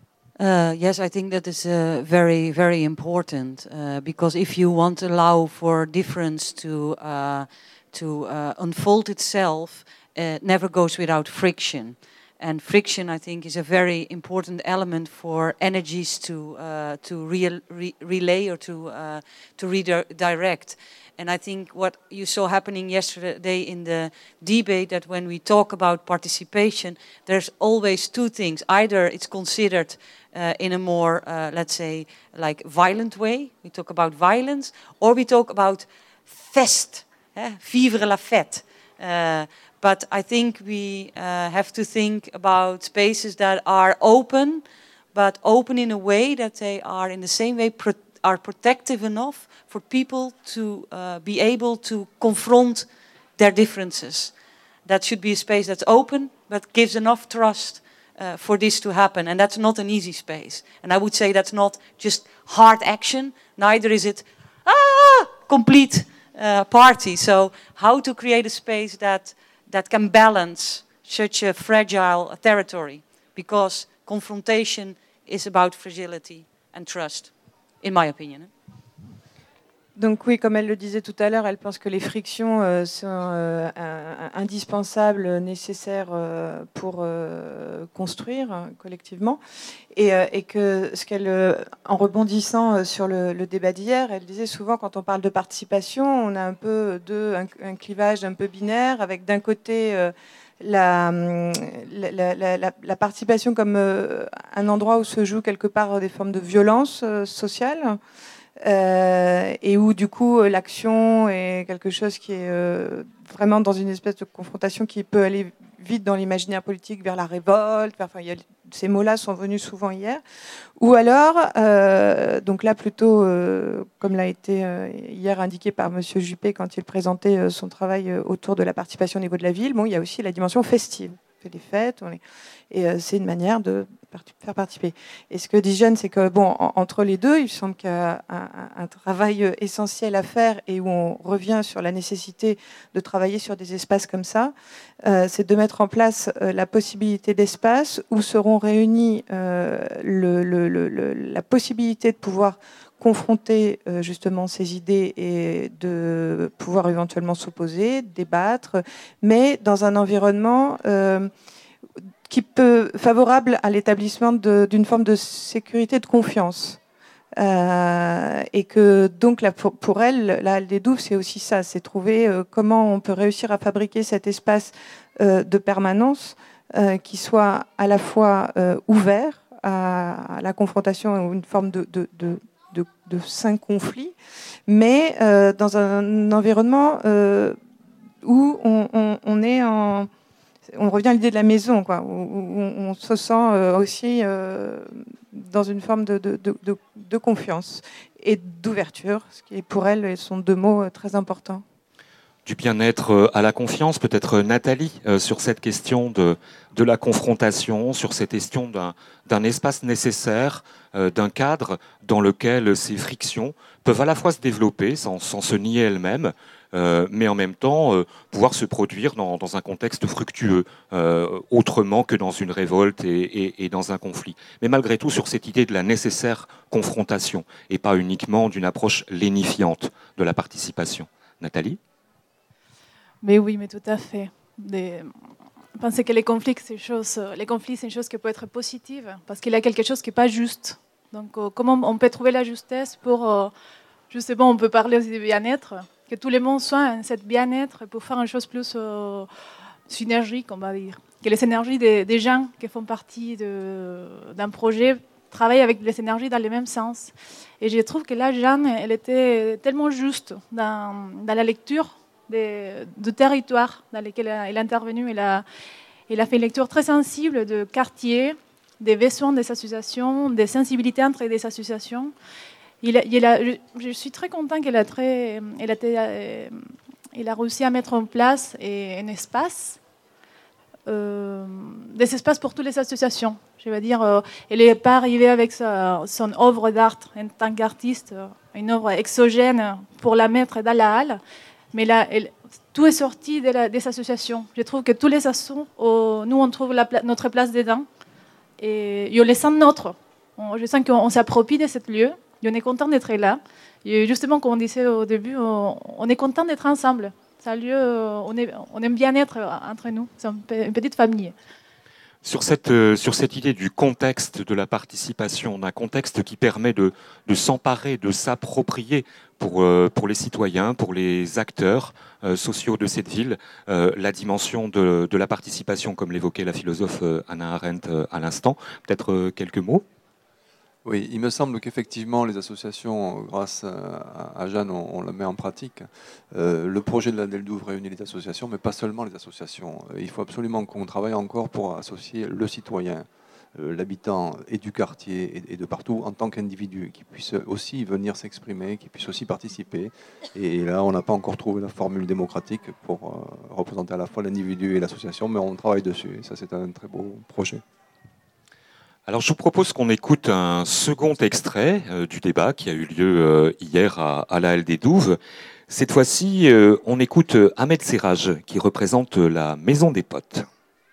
Uh, yes, I think that is uh, very, very important uh, because if you want to allow for difference to uh, to uh, unfold itself, uh, never goes without friction. And friction, I think, is a very important element for energies to uh, to re re relay or to uh, to redirect. And I think what you saw happening yesterday in the debate, that when we talk about participation, there's always two things. Either it's considered uh, in a more, uh, let's say, like violent way. We talk about violence, or we talk about fest, eh? Vivre la fête. Uh, but I think we uh, have to think about spaces that are open, but open in a way that they are in the same way pro are protective enough for people to uh, be able to confront their differences. That should be a space that's open, but gives enough trust uh, for this to happen. And that's not an easy space. And I would say that's not just hard action, neither is it ah, complete uh, party. So how to create a space that, that can balance such a fragile territory? Because confrontation is about fragility and trust, in my opinion. Donc oui, comme elle le disait tout à l'heure, elle pense que les frictions euh, sont euh, indispensables, nécessaires euh, pour euh, construire euh, collectivement. Et, euh, et que ce qu'elle, euh, en rebondissant euh, sur le, le débat d'hier, elle disait souvent quand on parle de participation, on a un peu deux, un, un clivage un peu binaire, avec d'un côté euh, la, la, la, la, la participation comme euh, un endroit où se jouent quelque part des formes de violence euh, sociale, euh, et où du coup l'action est quelque chose qui est euh, vraiment dans une espèce de confrontation qui peut aller vite dans l'imaginaire politique vers la révolte. Enfin, il y a, ces mots-là sont venus souvent hier. Ou alors, euh, donc là plutôt, euh, comme l'a été euh, hier indiqué par Monsieur Juppé quand il présentait euh, son travail euh, autour de la participation au niveau de la ville, bon, il y a aussi la dimension festive. On fait des fêtes, on est... et euh, c'est une manière de faire participer. Et ce que dit Jeanne, c'est que bon, en, entre les deux, il semble qu'il y a un, un travail essentiel à faire et où on revient sur la nécessité de travailler sur des espaces comme ça, euh, c'est de mettre en place euh, la possibilité d'espace où seront réunis euh, le, le, le, le, la possibilité de pouvoir confronter euh, justement ces idées et de pouvoir éventuellement s'opposer, débattre, mais dans un environnement euh, qui peut favorable à l'établissement d'une forme de sécurité, de confiance. Euh, et que donc là, pour, pour elle, la Halle des Douves, c'est aussi ça, c'est trouver euh, comment on peut réussir à fabriquer cet espace euh, de permanence euh, qui soit à la fois euh, ouvert à, à la confrontation ou une forme de, de, de, de, de sain conflit, mais euh, dans un environnement euh, où on, on, on est en... On revient à l'idée de la maison, quoi, où, où on se sent euh, aussi euh, dans une forme de, de, de, de confiance et d'ouverture, ce qui pour elle sont deux mots très importants. Du bien-être à la confiance, peut-être Nathalie, euh, sur cette question de, de la confrontation, sur cette question d'un, d'un espace nécessaire, euh, d'un cadre dans lequel ces frictions peuvent à la fois se développer sans, sans se nier elles-mêmes, Euh, mais en même temps euh, pouvoir se produire dans, dans un contexte fructueux, euh, autrement que dans une révolte et, et, et dans un conflit. Mais malgré tout, sur cette idée de la nécessaire confrontation, et pas uniquement d'une approche lénifiante de la participation. Nathalie ? Mais oui, mais tout à fait. Des... Penser que les conflits, c'est chose, les conflits, c'est une chose qui peut être positive, parce qu'il y a quelque chose qui n'est pas juste. Donc, euh, comment on peut trouver la justesse pour... Euh, justement, on peut parler aussi de bien-être, que tout le monde soit cette bien-être pour faire une chose plus euh, synergique, on va dire. Que les énergies des, des gens qui font partie de, d'un projet travaillent avec les énergies dans le même sens. Et je trouve que là, Jeanne, elle était tellement juste dans, dans la lecture des, du territoire dans lequel elle est intervenue. Elle a, elle a fait une lecture très sensible de quartiers, des besoins des associations, des sensibilités entre des associations. Il a, il a, je, je suis très contente qu'elle a, très, elle a, euh, elle a réussi à mettre en place et, un espace, euh, des espaces pour toutes les associations. Je veux dire, euh, elle n'est pas arrivée avec sa, son œuvre d'art en tant qu'artiste, une œuvre exogène pour la mettre dans la halle, mais là, elle, tout est sorti de la, des associations. Je trouve que tous les assos, oh, nous, on trouve la, notre place dedans et, et on les sent nôtres. On, je sens qu'on s'approprie de ce lieu. Et on est content d'être là. Et justement, comme on disait au début, on, on est content d'être ensemble. C'est un lieu, on, est, on aime bien être entre nous. C'est une petite famille. Sur cette, euh, sur cette idée du contexte de la participation, d'un contexte qui permet de, de s'emparer, de s'approprier pour, euh, pour les citoyens, pour les acteurs euh, sociaux de cette ville, euh, la dimension de, de la participation, comme l'évoquait la philosophe euh, Hannah Arendt euh, à l'instant. Peut-être euh, quelques mots ? Oui, il me semble qu'effectivement, les associations, grâce à, à Jeanne, on, on le met en pratique. Euh, le projet de la Halle des Douves réunit les associations, mais pas seulement les associations. Il faut absolument qu'on travaille encore pour associer le citoyen, euh, l'habitant et du quartier et, et de partout en tant qu'individu, qui puisse aussi venir s'exprimer, qui puisse aussi participer. Et, et là, on n'a pas encore trouvé la formule démocratique pour euh, représenter à la fois l'individu et l'association, mais on travaille dessus. Et ça, c'est un très beau projet. Alors je vous propose qu'on écoute un second extrait euh, du débat qui a eu lieu euh, hier à, à la Halle des Douves. Cette fois-ci, euh, on écoute Ahmed Serraj qui représente la Maison des Potes.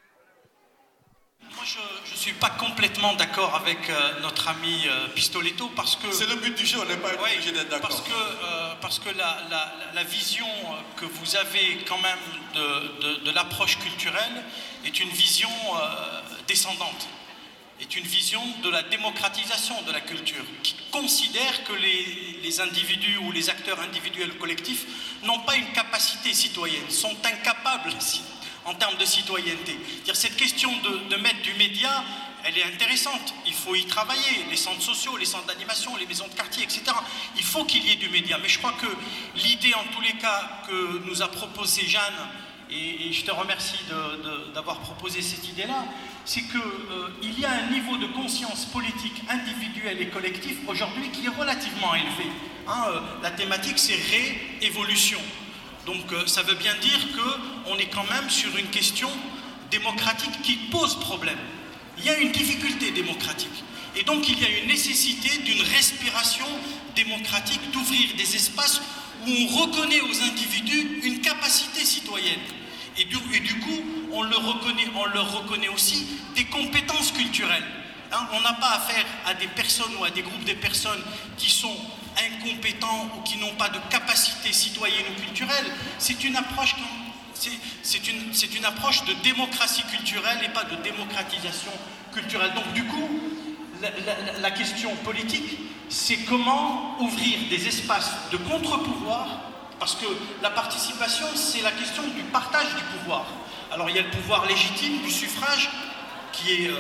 Moi, je ne suis pas complètement d'accord avec euh, notre ami euh, Pistoletto parce que... C'est le but du jeu, on n'est pas ouais, obligé d'être d'accord. Parce que, euh, parce que la, la, la vision que vous avez quand même de, de, de l'approche culturelle est une vision euh, descendante. Est une vision de la démocratisation de la culture, qui considère que les, les individus ou les acteurs individuels collectifs n'ont pas une capacité citoyenne, sont incapables en termes de citoyenneté. C'est-à-dire, cette question de, de mettre du média, elle est intéressante. Il faut y travailler. Les centres sociaux, les centres d'animation, les maisons de quartier, et cetera. Il faut qu'il y ait du média. Mais je crois que l'idée, en tous les cas, que nous a proposé Jeanne, et, et je te remercie d'avoir proposé cette idée-là, c'est qu'il euh, y a un niveau de conscience politique individuelle et collectif aujourd'hui qui est relativement élevé. Hein, euh, la thématique, c'est réévolution. Donc euh, ça veut bien dire qu'on est quand même sur une question démocratique qui pose problème. Il y a une difficulté démocratique. Et donc il y a une nécessité d'une respiration démocratique, d'ouvrir des espaces où on reconnaît aux individus une capacité citoyenne. Et du, et du coup, on, le reconnaît, on leur reconnaît aussi des compétences culturelles. Hein, on n'a pas affaire à des personnes ou à des groupes de personnes qui sont incompétents ou qui n'ont pas de capacité citoyenne ou culturelle. C'est une approche, c'est une, c'est une approche de démocratie culturelle et pas de démocratisation culturelle. Donc du coup, la, la, la question politique, c'est comment ouvrir des espaces de contre-pouvoir. Parce que la participation, c'est la question du partage du pouvoir. Alors il y a le pouvoir légitime du suffrage qui est euh,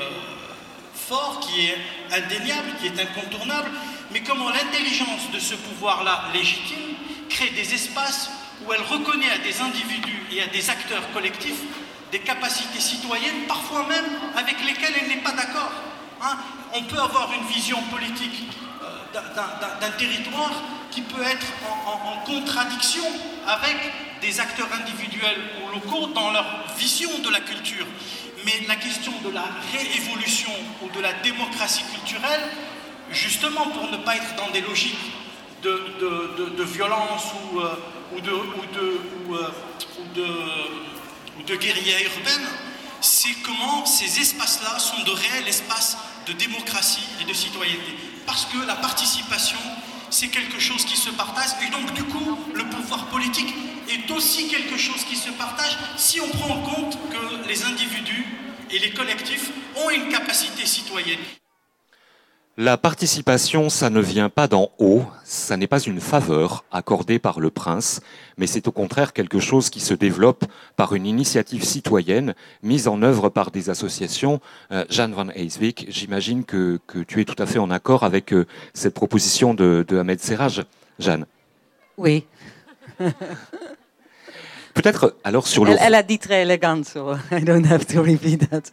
fort, qui est indéniable, qui est incontournable, mais comment l'intelligence de ce pouvoir-là légitime crée des espaces où elle reconnaît à des individus et à des acteurs collectifs des capacités citoyennes, parfois même avec lesquelles elle n'est pas d'accord. Hein, on peut avoir une vision politique d'un territoire qui peut être en, en, en contradiction avec des acteurs individuels ou locaux dans leur vision de la culture. Mais la question de la réévolution ou de la démocratie culturelle, justement pour ne pas être dans des logiques de, de, de, de violence ou, euh, ou, de, ou, de, ou, euh, ou, de, ou de guérilla urbaine, c'est comment ces espaces-là sont de réels espaces de démocratie et de citoyenneté. Parce que la participation, c'est quelque chose qui se partage, et donc du coup, le pouvoir politique est aussi quelque chose qui se partage si on prend en compte que les individus et les collectifs ont une capacité citoyenne. La participation, ça ne vient pas d'en haut, ça n'est pas une faveur accordée par le prince, mais c'est au contraire quelque chose qui se développe par une initiative citoyenne mise en œuvre par des associations. Euh, Jeanne van Heeswijk, j'imagine que, que tu es tout à fait en accord avec euh, cette proposition de, de Ahmed Serraj. Jeanne. Oui. Peut-être alors sur le... Elle, elle a dit très élégante, so I don't have to repeat that.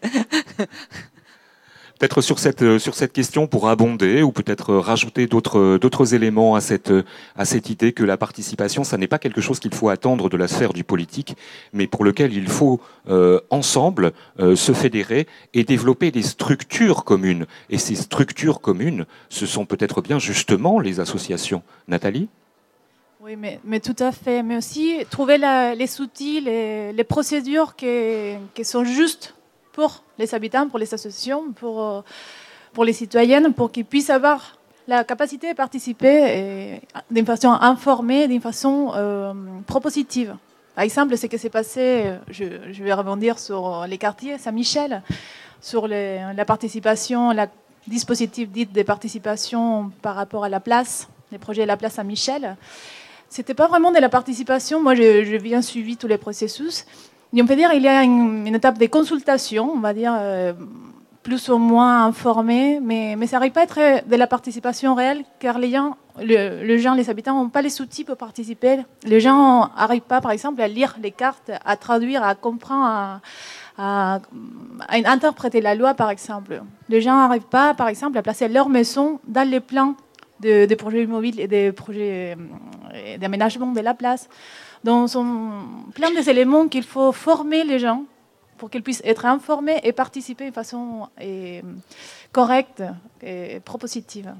Peut-être sur cette, sur cette question pour abonder ou peut-être rajouter d'autres, d'autres éléments à cette, à cette idée que la participation, ça n'est pas quelque chose qu'il faut attendre de la sphère du politique, mais pour lequel il faut euh, ensemble euh, se fédérer et développer des structures communes. Et ces structures communes, ce sont peut-être bien justement les associations. Nathalie ? Oui, mais, mais tout à fait. Mais aussi trouver la, les outils, les, les procédures qui, qui sont justes pour les habitants, pour les associations, pour, pour les citoyennes, pour qu'ils puissent avoir la capacité de participer d'une façon informée, d'une façon euh, propositive. Par exemple, ce qui s'est passé, je, je vais rebondir sur les quartiers Saint-Michel, sur les, la participation, le dispositif dit de participation par rapport à la place, les projets de la place Saint-Michel. C'était pas vraiment de la participation. Moi, j'ai bien suivi tous les processus. Et on peut dire qu'il y a une, une étape de consultation, on va dire, euh, plus ou moins informée, mais, mais ça n'arrive pas à être de la participation réelle, car les gens, le, les gens, les habitants n'ont pas les outils pour participer. Les gens n'arrivent pas, par exemple, à lire les cartes, à traduire, à comprendre, à, à, à interpréter la loi, par exemple. Les gens n'arrivent pas, par exemple, à placer leur maison dans les plans des de projets immobiliers et des projets euh, d'aménagement de la place. Donc, ce sont plein des éléments qu'il faut former les gens pour qu'ils puissent être informés et participer de façon et, correcte et propositive.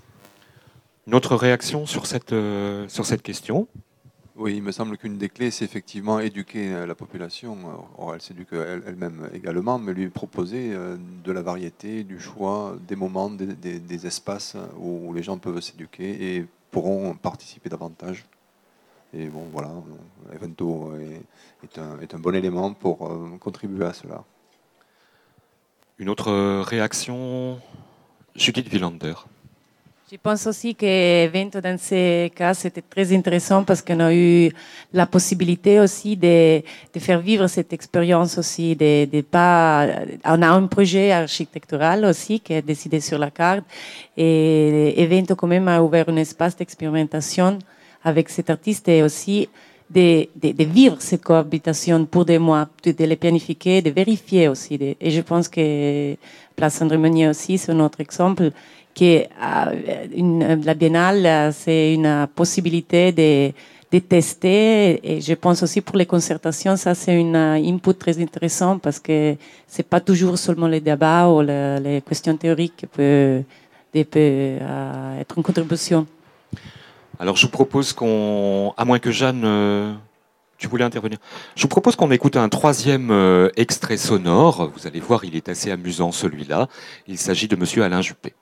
Une autre réaction sur cette, euh, sur cette question ? Oui, il me semble qu'une des clés, c'est effectivement éduquer la population. Or, elle s'éduque elle-même également, mais lui proposer de la variété, du choix, des moments, des, des, des espaces où les gens peuvent s'éduquer et pourront participer davantage. Et bon, voilà, Evento est, est, un, est un bon élément pour euh, contribuer à cela. Une autre réaction, Judith Wielander. Je pense aussi que Evento, dans ces cas, c'était très intéressant parce qu'on a eu la possibilité aussi de, de faire vivre cette expérience aussi. De, de pas, on a un projet architectural aussi qui est décidé sur la carte et Evento quand même a ouvert un espace d'expérimentation avec cet artiste et aussi de, de, de vivre cette cohabitation pour des mois, de, de les planifier, de vérifier aussi. De, et je pense que Place André Meunier aussi, c'est un autre exemple. Que euh, une, la Biennale, c'est une possibilité de, de tester. Et je pense aussi pour les concertations, ça c'est un input très intéressant parce que c'est pas toujours seulement les débats ou le, les questions théoriques qui peuvent, qui peuvent euh, être une contribution. Alors je vous propose qu'on, à moins que Jeanne, euh, tu voulais intervenir, je vous propose qu'on écoute un troisième euh, extrait sonore. Vous allez voir, il est assez amusant celui-là. Il s'agit de Monsieur Alain Juppé.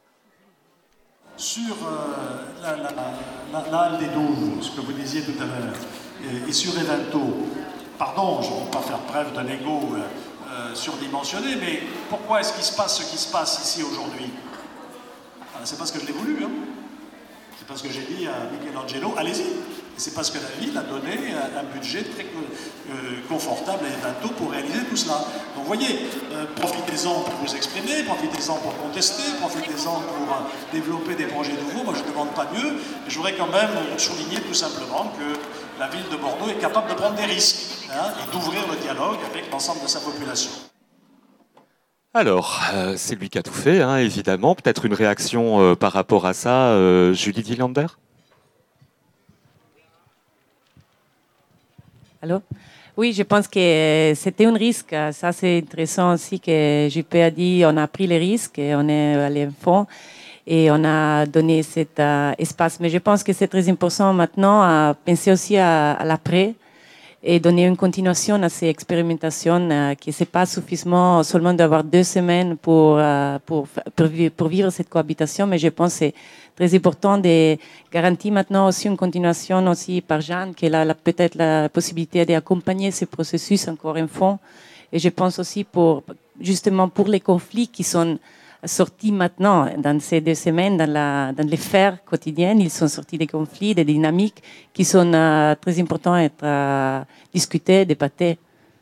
Sur euh, la, la, la, la halle des Douves, ce que vous disiez tout à l'heure, et, et sur Evento, pardon, je ne veux pas faire preuve d'un ego euh, euh, surdimensionné, mais pourquoi est-ce qu'il se passe ce qui se passe ici aujourd'hui? ah, C'est parce que je l'ai voulu, hein. C'est parce que j'ai dit à Michelangelo, allez-y. Et c'est parce que la ville a donné un, un budget très euh, confortable à Evento pour réaliser tout cela. Donc vous voyez, euh, profitez-en pour vous exprimer, profitez-en pour contester, profitez-en pour euh, développer des projets nouveaux. Moi je ne demande pas mieux, mais je voudrais quand même souligner tout simplement que la ville de Bordeaux est capable de prendre des risques hein, et d'ouvrir le dialogue avec l'ensemble de sa population. Alors, euh, c'est lui qui a tout fait, hein, évidemment. Peut-être une réaction euh, par rapport à ça, euh, Judith Wielander? Allô? Oui, je pense que c'était un risque. Ça, c'est intéressant aussi que Juppé a dit on a pris les risques et on est allé au fond et on a donné cet euh, espace. Mais je pense que c'est très important maintenant à penser aussi à, à l'après et donner une continuation à ces expérimentations, euh, que c'est pas suffisant seulement d'avoir deux semaines pour, euh, pour, pour, pour vivre cette cohabitation, mais je pense que c'est très important de garantir maintenant aussi une continuation aussi par Jeanne, qui a peut-être la possibilité d'accompagner ce processus encore un fond. Et je pense aussi pour, justement pour les conflits qui sont sortis maintenant dans ces deux semaines, dans, la, dans les faits quotidiens, ils sont sortis des conflits, des dynamiques qui sont euh, très importants à être euh, discutés, débattés.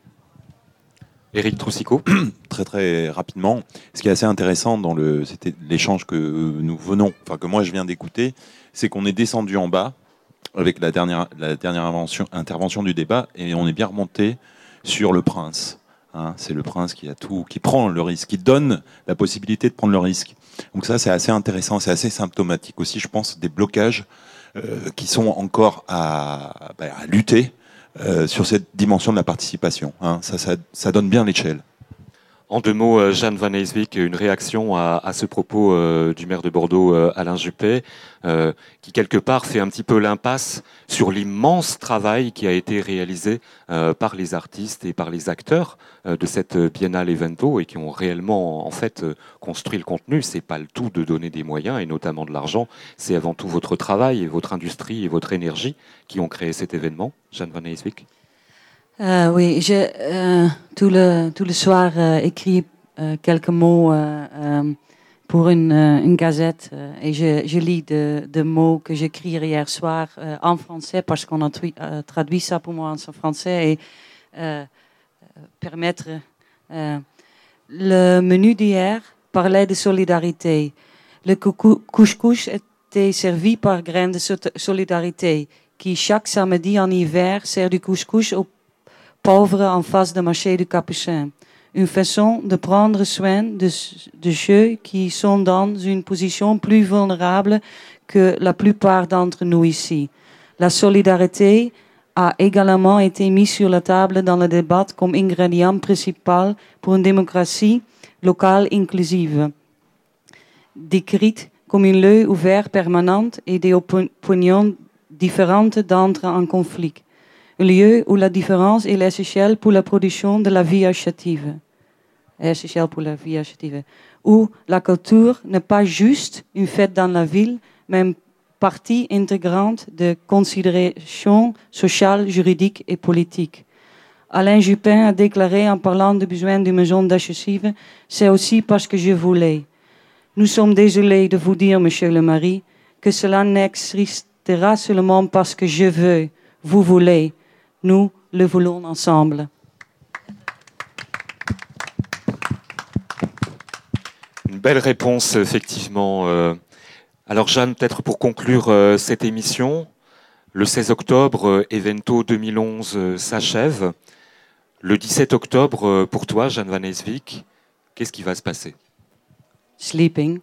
Éric Troussicot. Très très rapidement, ce qui est assez intéressant dans le, c'était l'échange que nous venons, enfin que moi je viens d'écouter, c'est qu'on est descendu en bas avec la dernière, la dernière intervention, intervention du débat et on est bien remonté sur le prince. Hein, c'est le prince qui a tout, qui prend le risque, qui donne la possibilité de prendre le risque. Donc ça, c'est assez intéressant, c'est assez symptomatique aussi, je pense, des blocages euh, qui sont encore à, bah, à lutter euh, sur cette dimension de la participation. Hein. Ça, ça, ça donne bien l'échelle. En deux mots, Jeanne Van Heeswijk, une réaction à, à ce propos euh, du maire de Bordeaux, euh, Alain Juppé, euh, qui quelque part fait un petit peu l'impasse sur l'immense travail qui a été réalisé euh, par les artistes et par les acteurs euh, de cette Biennale Evento et qui ont réellement en fait euh, construit le contenu. C'est pas le tout de donner des moyens et notamment de l'argent, c'est avant tout votre travail et votre industrie et votre énergie qui ont créé cet événement. Jeanne Van Heeswijk. Euh, oui, j'ai euh, tout, le, tout le soir euh, écrit euh, quelques mots euh, euh, pour une, euh, une gazette euh, et je, je lis des de mots que j'écris hier soir euh, en français parce qu'on a tra euh, traduit ça pour moi en français et euh, permettre... Euh, le menu d'hier parlait de solidarité. Le couscous était servi par Graines de Solidarité qui chaque samedi en hiver sert du couscous aux pauvres en face du marché du Capucin. Une façon de prendre soin de, de ceux qui sont dans une position plus vulnérable que la plupart d'entre nous ici. La solidarité a également été mise sur la table dans le débat comme ingrédient principal pour une démocratie locale inclusive, décrite comme un lieu ouvert permanent et des opinions différentes d'entre en conflit. Un lieu où la différence est essentielle pour la production de la vie associative. Essentielle pour la vie associative. Où la culture n'est pas juste une fête dans la ville, mais une partie intégrante de considérations sociales, juridiques et politiques. Alain Juppé a déclaré en parlant du besoin d'une maison d'associative, c'est aussi parce que je voulais. Nous sommes désolés de vous dire, monsieur le mari, que cela n'existera seulement parce que je veux, vous voulez, nous le voulons ensemble. Une belle réponse, effectivement. Euh, alors Jeanne, peut-être pour conclure euh, cette émission, le seize octobre, euh, Evento deux mille onze euh, s'achève. Le dix-sept octobre, euh, pour toi, Jeanne Van Eswijk, qu'est-ce qui va se passer? Sleeping.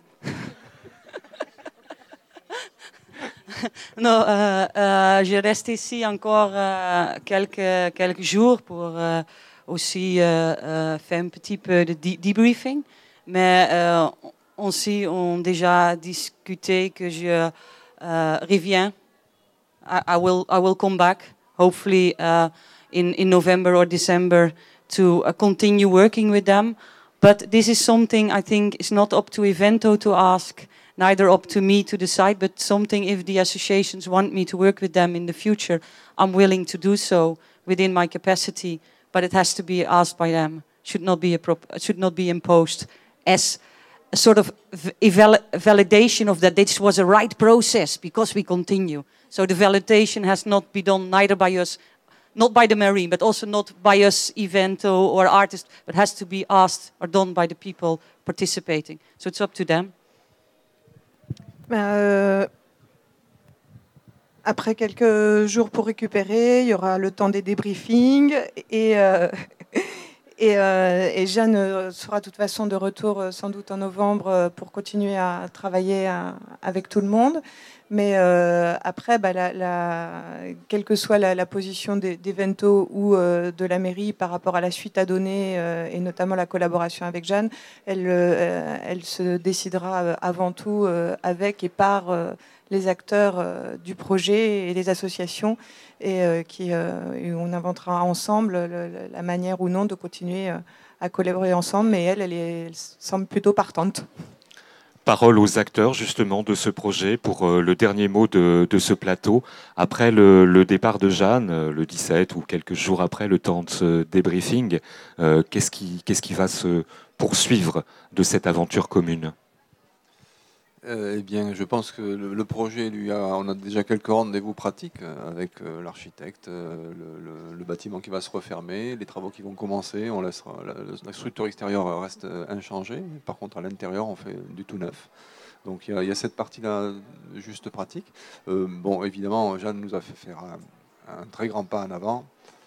Non, euh, euh, je reste ici encore euh, quelques, quelques jours pour euh, aussi euh, euh, faire un petit peu de debriefing. Mais euh, aussi, on a déjà discuté que je euh, reviens. I, I, will, I will come back, hopefully uh, in, in November or December, to uh, continue working with them. But this is something I think is not up to Evento to ask, neither up to me to decide, but something if the associations want me to work with them in the future, I'm willing to do so within my capacity, but it has to be asked by them. Should not be, a prop should not be imposed as a sort of eval validation of that this was a right process because we continue. So the validation has not been done neither by us, not by the Marine, but also not by us, Evento or artists, but has to be asked or done by the people participating. So it's up to them. Euh, après quelques jours pour récupérer, il y aura le temps des débriefings et, euh, et, euh, et Jeanne sera de toute façon de retour sans doute en novembre pour continuer à travailler à, avec tout le monde. Mais euh, après, bah, la, la, quelle que soit la, la position d'Evento ou euh, de la mairie par rapport à la suite à donner, euh, et notamment la collaboration avec Jeanne, elle, euh, elle se décidera avant tout euh, avec et par euh, les acteurs euh, du projet et les associations, et, euh, qui, euh, et on inventera ensemble le, la manière ou non de continuer euh, à collaborer ensemble. Mais elle, elle, est, elle semble plutôt partante. Parole aux acteurs justement de ce projet pour euh, le dernier mot de, de ce plateau. Après le, le départ de Jeanne, euh, le dix-sept ou quelques jours après le temps de ce débriefing, euh, qu'est-ce qui, qu'est-ce qui va se poursuivre de cette aventure commune? Euh, eh bien, je pense que le, le projet, lui, a, on a déjà quelques rendez-vous pratiques avec euh, l'architecte, euh, le, le, le bâtiment qui va se refermer, les travaux qui vont commencer. On laissera, la, la structure extérieure reste inchangée. Par contre, à l'intérieur, on fait du tout neuf. Donc, il y a, il y a cette partie-là juste pratique. Euh, bon, évidemment, Jeanne nous a fait faire un, un très grand pas en avant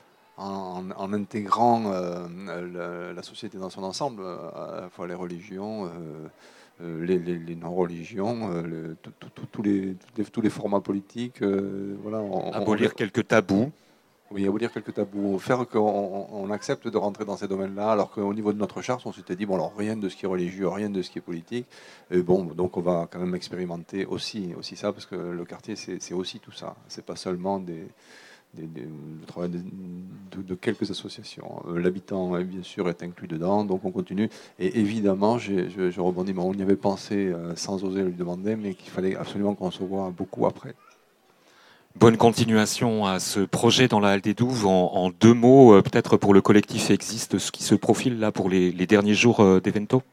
en, en intégrant euh, la, la société dans son ensemble, à la fois les religions, euh, Euh, les, les, les non-religions, euh, tous les, les, tous les formats politiques. Euh, voilà, on, abolir on, quelques tabous. Oui, abolir quelques tabous. Faire qu'on on accepte de rentrer dans ces domaines-là, alors qu'au niveau de notre charte, on s'était dit, bon, alors rien de ce qui est religieux, rien de ce qui est politique. Et bon, donc on va quand même expérimenter aussi, aussi ça, parce que le quartier, c'est aussi tout ça. C'est pas seulement des... Des, des, le travail de, de, de quelques associations. Euh, L'habitant, bien sûr, est inclus dedans, donc on continue. Et évidemment, je, je rebondis, on y avait pensé euh, sans oser lui demander, mais qu'il fallait absolument qu'on se voit beaucoup après. Bonne continuation à ce projet dans la Halle des Douves. En, en deux mots, euh, peut-être pour le collectif Existe, ce qui se profile là pour les, les derniers jours euh, d'Evento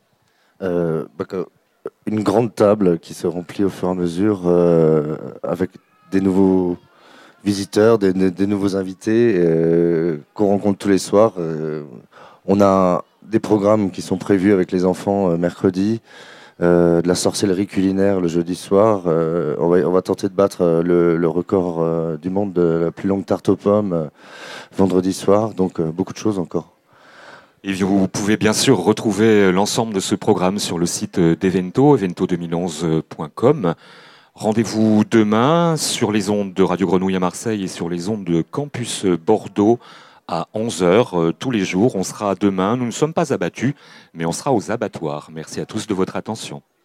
euh, bah, Une grande table qui se remplit au fur et à mesure euh, avec des nouveaux visiteurs, des, des nouveaux invités euh, qu'on rencontre tous les soirs. Euh, on a des programmes qui sont prévus avec les enfants euh, mercredi, euh, de la sorcellerie culinaire le jeudi soir. Euh, on, va, on va tenter de battre le, le record euh, du monde de la plus longue tarte aux pommes euh, vendredi soir. Donc euh, beaucoup de choses encore. Et vous pouvez bien sûr retrouver l'ensemble de ce programme sur le site d'Evento, evento deux mille onze point com. Rendez-vous demain sur les ondes de Radio Grenouille à Marseille et sur les ondes de Campus Bordeaux à onze heures euh, tous les jours. On sera demain, nous ne sommes pas abattus, mais on sera aux abattoirs. Merci à tous de votre attention.